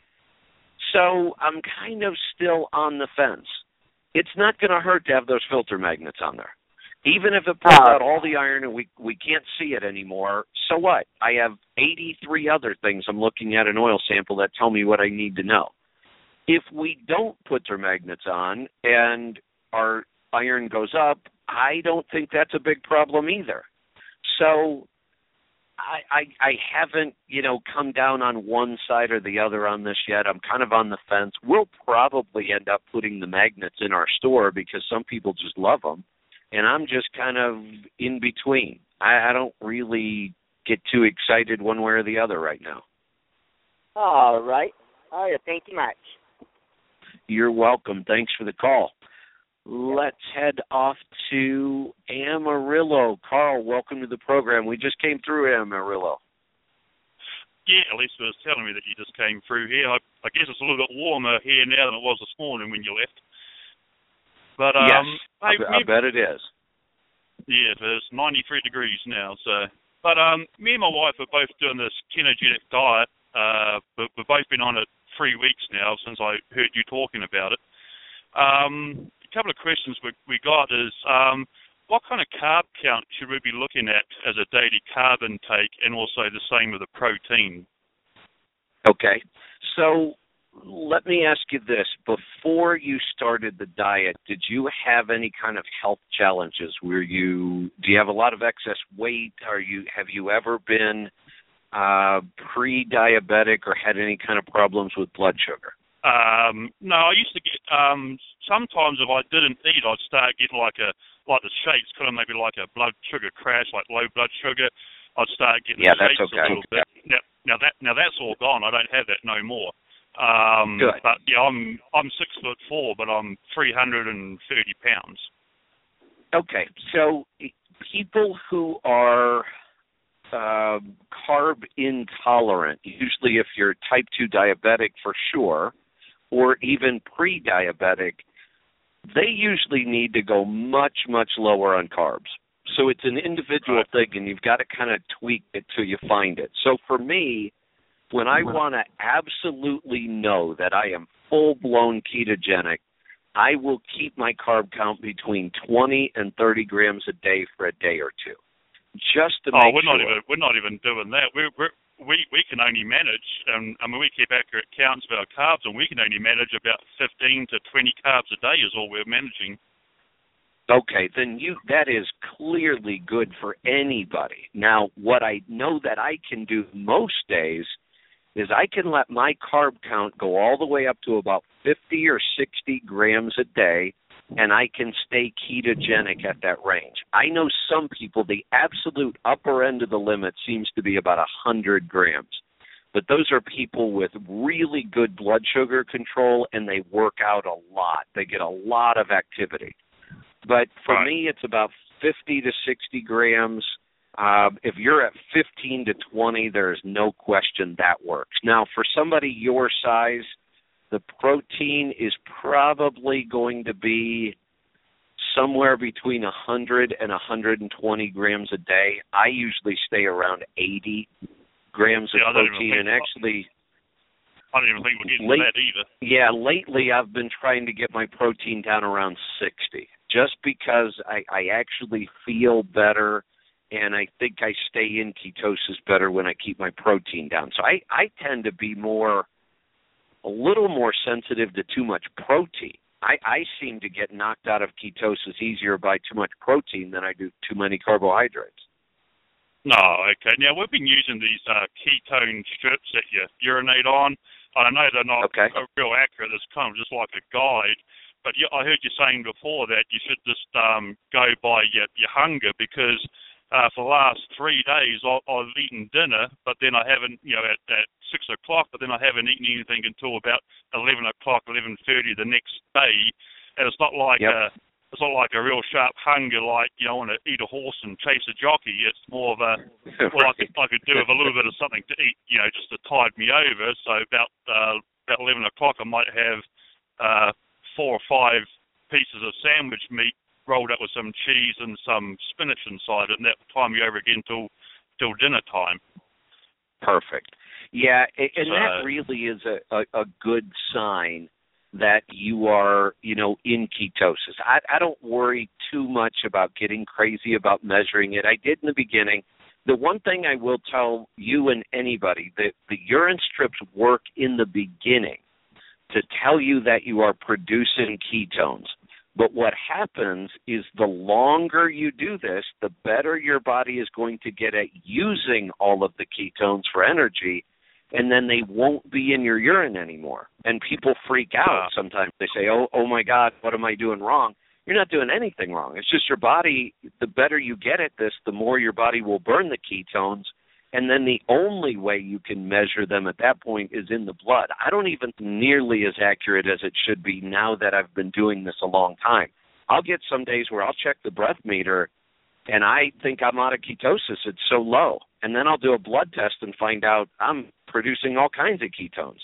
So I'm kind of still on the fence. It's not going to hurt to have those filter magnets on there. Even if it pulls out all the iron and we can't see it anymore, so what? I have 83 other things I'm looking at an oil sample that tell me what I need to know. If we don't put their magnets on and our iron goes up, I don't think that's a big problem either. So I haven't, come down on one side or the other on this yet. I'm kind of on the fence. We'll probably end up putting the magnets in our store because some people just love them, and I'm just kind of in between. I don't really get too excited one way or the other right now. All right. Thank you much. You're welcome. Thanks for the call. Let's head off to Amarillo. Carl, welcome to the program. We just came through Amarillo. Yeah, Lisa was telling me that you just came through here. I guess it's a little bit warmer here now than it was this morning when you left. But yes, I bet it is. Yeah, it's 93 degrees now. So, but me and my wife are both doing this ketogenic diet. But we've both been on it 3 weeks now since I heard you talking about it. A couple of questions we got is what kind of carb count should we be looking at as a daily carb intake, and also the same with the protein? Okay. So let me ask you this. Before you started the diet, did you have any kind of health challenges? Do you have a lot of excess weight? Have you ever been pre-diabetic or had any kind of problems with blood sugar? No, I used to get, sometimes if I didn't eat, I'd start getting like the shakes, kind of maybe like a blood sugar crash, like low blood sugar. I'd start getting the shakes a little bit. Now that's all gone. I don't have that no more. Good. But yeah, I'm 6'4", but I'm 330 pounds. Okay, so people who are carb intolerant, usually if you're type 2 diabetic for sure, or even pre-diabetic, they usually need to go much, much lower on carbs. So it's an individual thing, and you've got to kind of tweak it till you find it. So for me, when I want to absolutely know that I am full-blown ketogenic, I will keep my carb count between 20 and 30 grams a day for a day or two. Just to make sure. We're not even doing that. We can only manage, we keep accurate counts of our carbs, and we can only manage about 15 to 20 carbs a day is all we're managing. Okay, then that is clearly good for anybody. Now, what I know that I can do most days is I can let my carb count go all the way up to about 50 or 60 grams a day, and I can stay ketogenic at that range. I know some people, the absolute upper end of the limit seems to be about 100 grams. But those are people with really good blood sugar control, and they work out a lot. They get a lot of activity. But for me, it's about 50 to 60 grams. If you're at 15 to 20, there's no question that works. Now, for somebody your size, the protein is probably going to be somewhere between 100 and 120 grams a day. I usually stay around 80 grams of protein, and actually, I don't even think we're getting to that either. Yeah, lately I've been trying to get my protein down around 60, just because I actually feel better, and I think I stay in ketosis better when I keep my protein down. So I tend to be a little more sensitive to too much protein. I seem to get knocked out of ketosis easier by too much protein than I do too many carbohydrates. No, okay. Now, we've been using these ketone strips that you urinate on. I know they're not real accurate. It's kind of just like a guide. But I heard you saying before that you should just go by your hunger, because for the last 3 days I've eaten dinner, but then I haven't, at 6 o'clock, but then I haven't eaten anything until about 11 o'clock, 11:30 the next day. And it's not like it's not like a real sharp hunger, like, I want to eat a horse and chase a jockey. It's more of a, well, I could do with a little bit of something to eat, just to tide me over. So about 11 o'clock, I might have 4 or 5 pieces of sandwich meat rolled up with some cheese and some spinach inside it, and that will time you over again till dinner time. Perfect. Yeah, and that really is a good sign that you are, in ketosis. I don't worry too much about getting crazy about measuring it. I did in the beginning. The one thing I will tell you and anybody, that the urine strips work in the beginning to tell you that you are producing ketones. But what happens is the longer you do this, the better your body is going to get at using all of the ketones for energy, and then they won't be in your urine anymore. And people freak out sometimes. They say, oh my God, what am I doing wrong? You're not doing anything wrong. It's just your body, the better you get at this, the more your body will burn the ketones, and then the only way you can measure them at that point is in the blood. I don't even nearly as accurate as it should be now that I've been doing this a long time. I'll get some days where I'll check the breath meter, and I think I'm out of ketosis. It's so low. And then I'll do a blood test and find out I'm producing all kinds of ketones.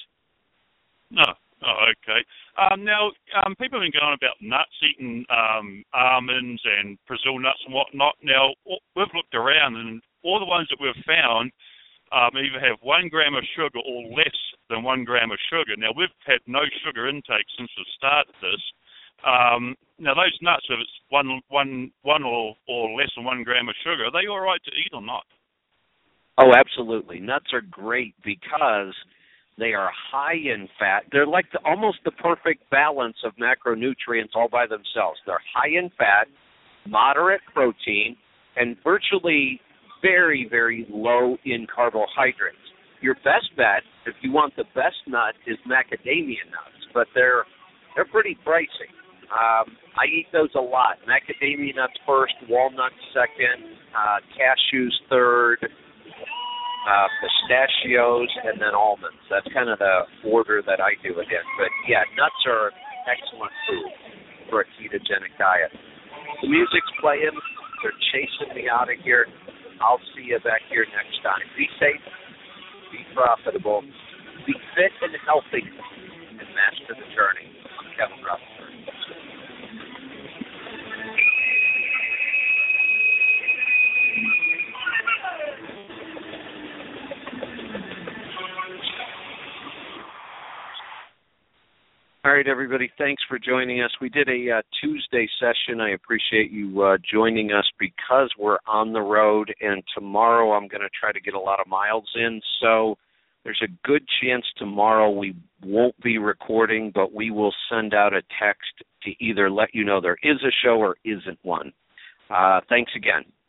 Okay. Now, people have been going about nuts, eating almonds and Brazil nuts and whatnot. Now, we've looked around, and all the ones that we've found either have 1 gram of sugar or less than 1 gram of sugar. Now, we've had no sugar intake since we started this. Now, those nuts, if it's one or less than 1 gram of sugar, are they all right to eat or not? Oh, absolutely. Nuts are great because they are high in fat. They're like almost the perfect balance of macronutrients all by themselves. They're high in fat, moderate protein, and virtually very, very low in carbohydrates. Your best bet, if you want the best nut, is macadamia nuts, but they're pretty pricey. I eat those a lot. Macadamia nuts first, walnuts second, cashews third, pistachios, and then almonds. That's kind of the order that I do it in. But, yeah, nuts are excellent food for a ketogenic diet. The music's playing. They're chasing me out of here. I'll see you back here next time. Be safe, be profitable, be fit and healthy, and master the journey. I'm Kevin Rutherford. All right, everybody, thanks for joining us. We did a Tuesday session. I appreciate you joining us because we're on the road, and tomorrow I'm going to try to get a lot of miles in. So There's a good chance tomorrow we won't be recording, but we will send out a text to either let you know there is a show or isn't one. Thanks again.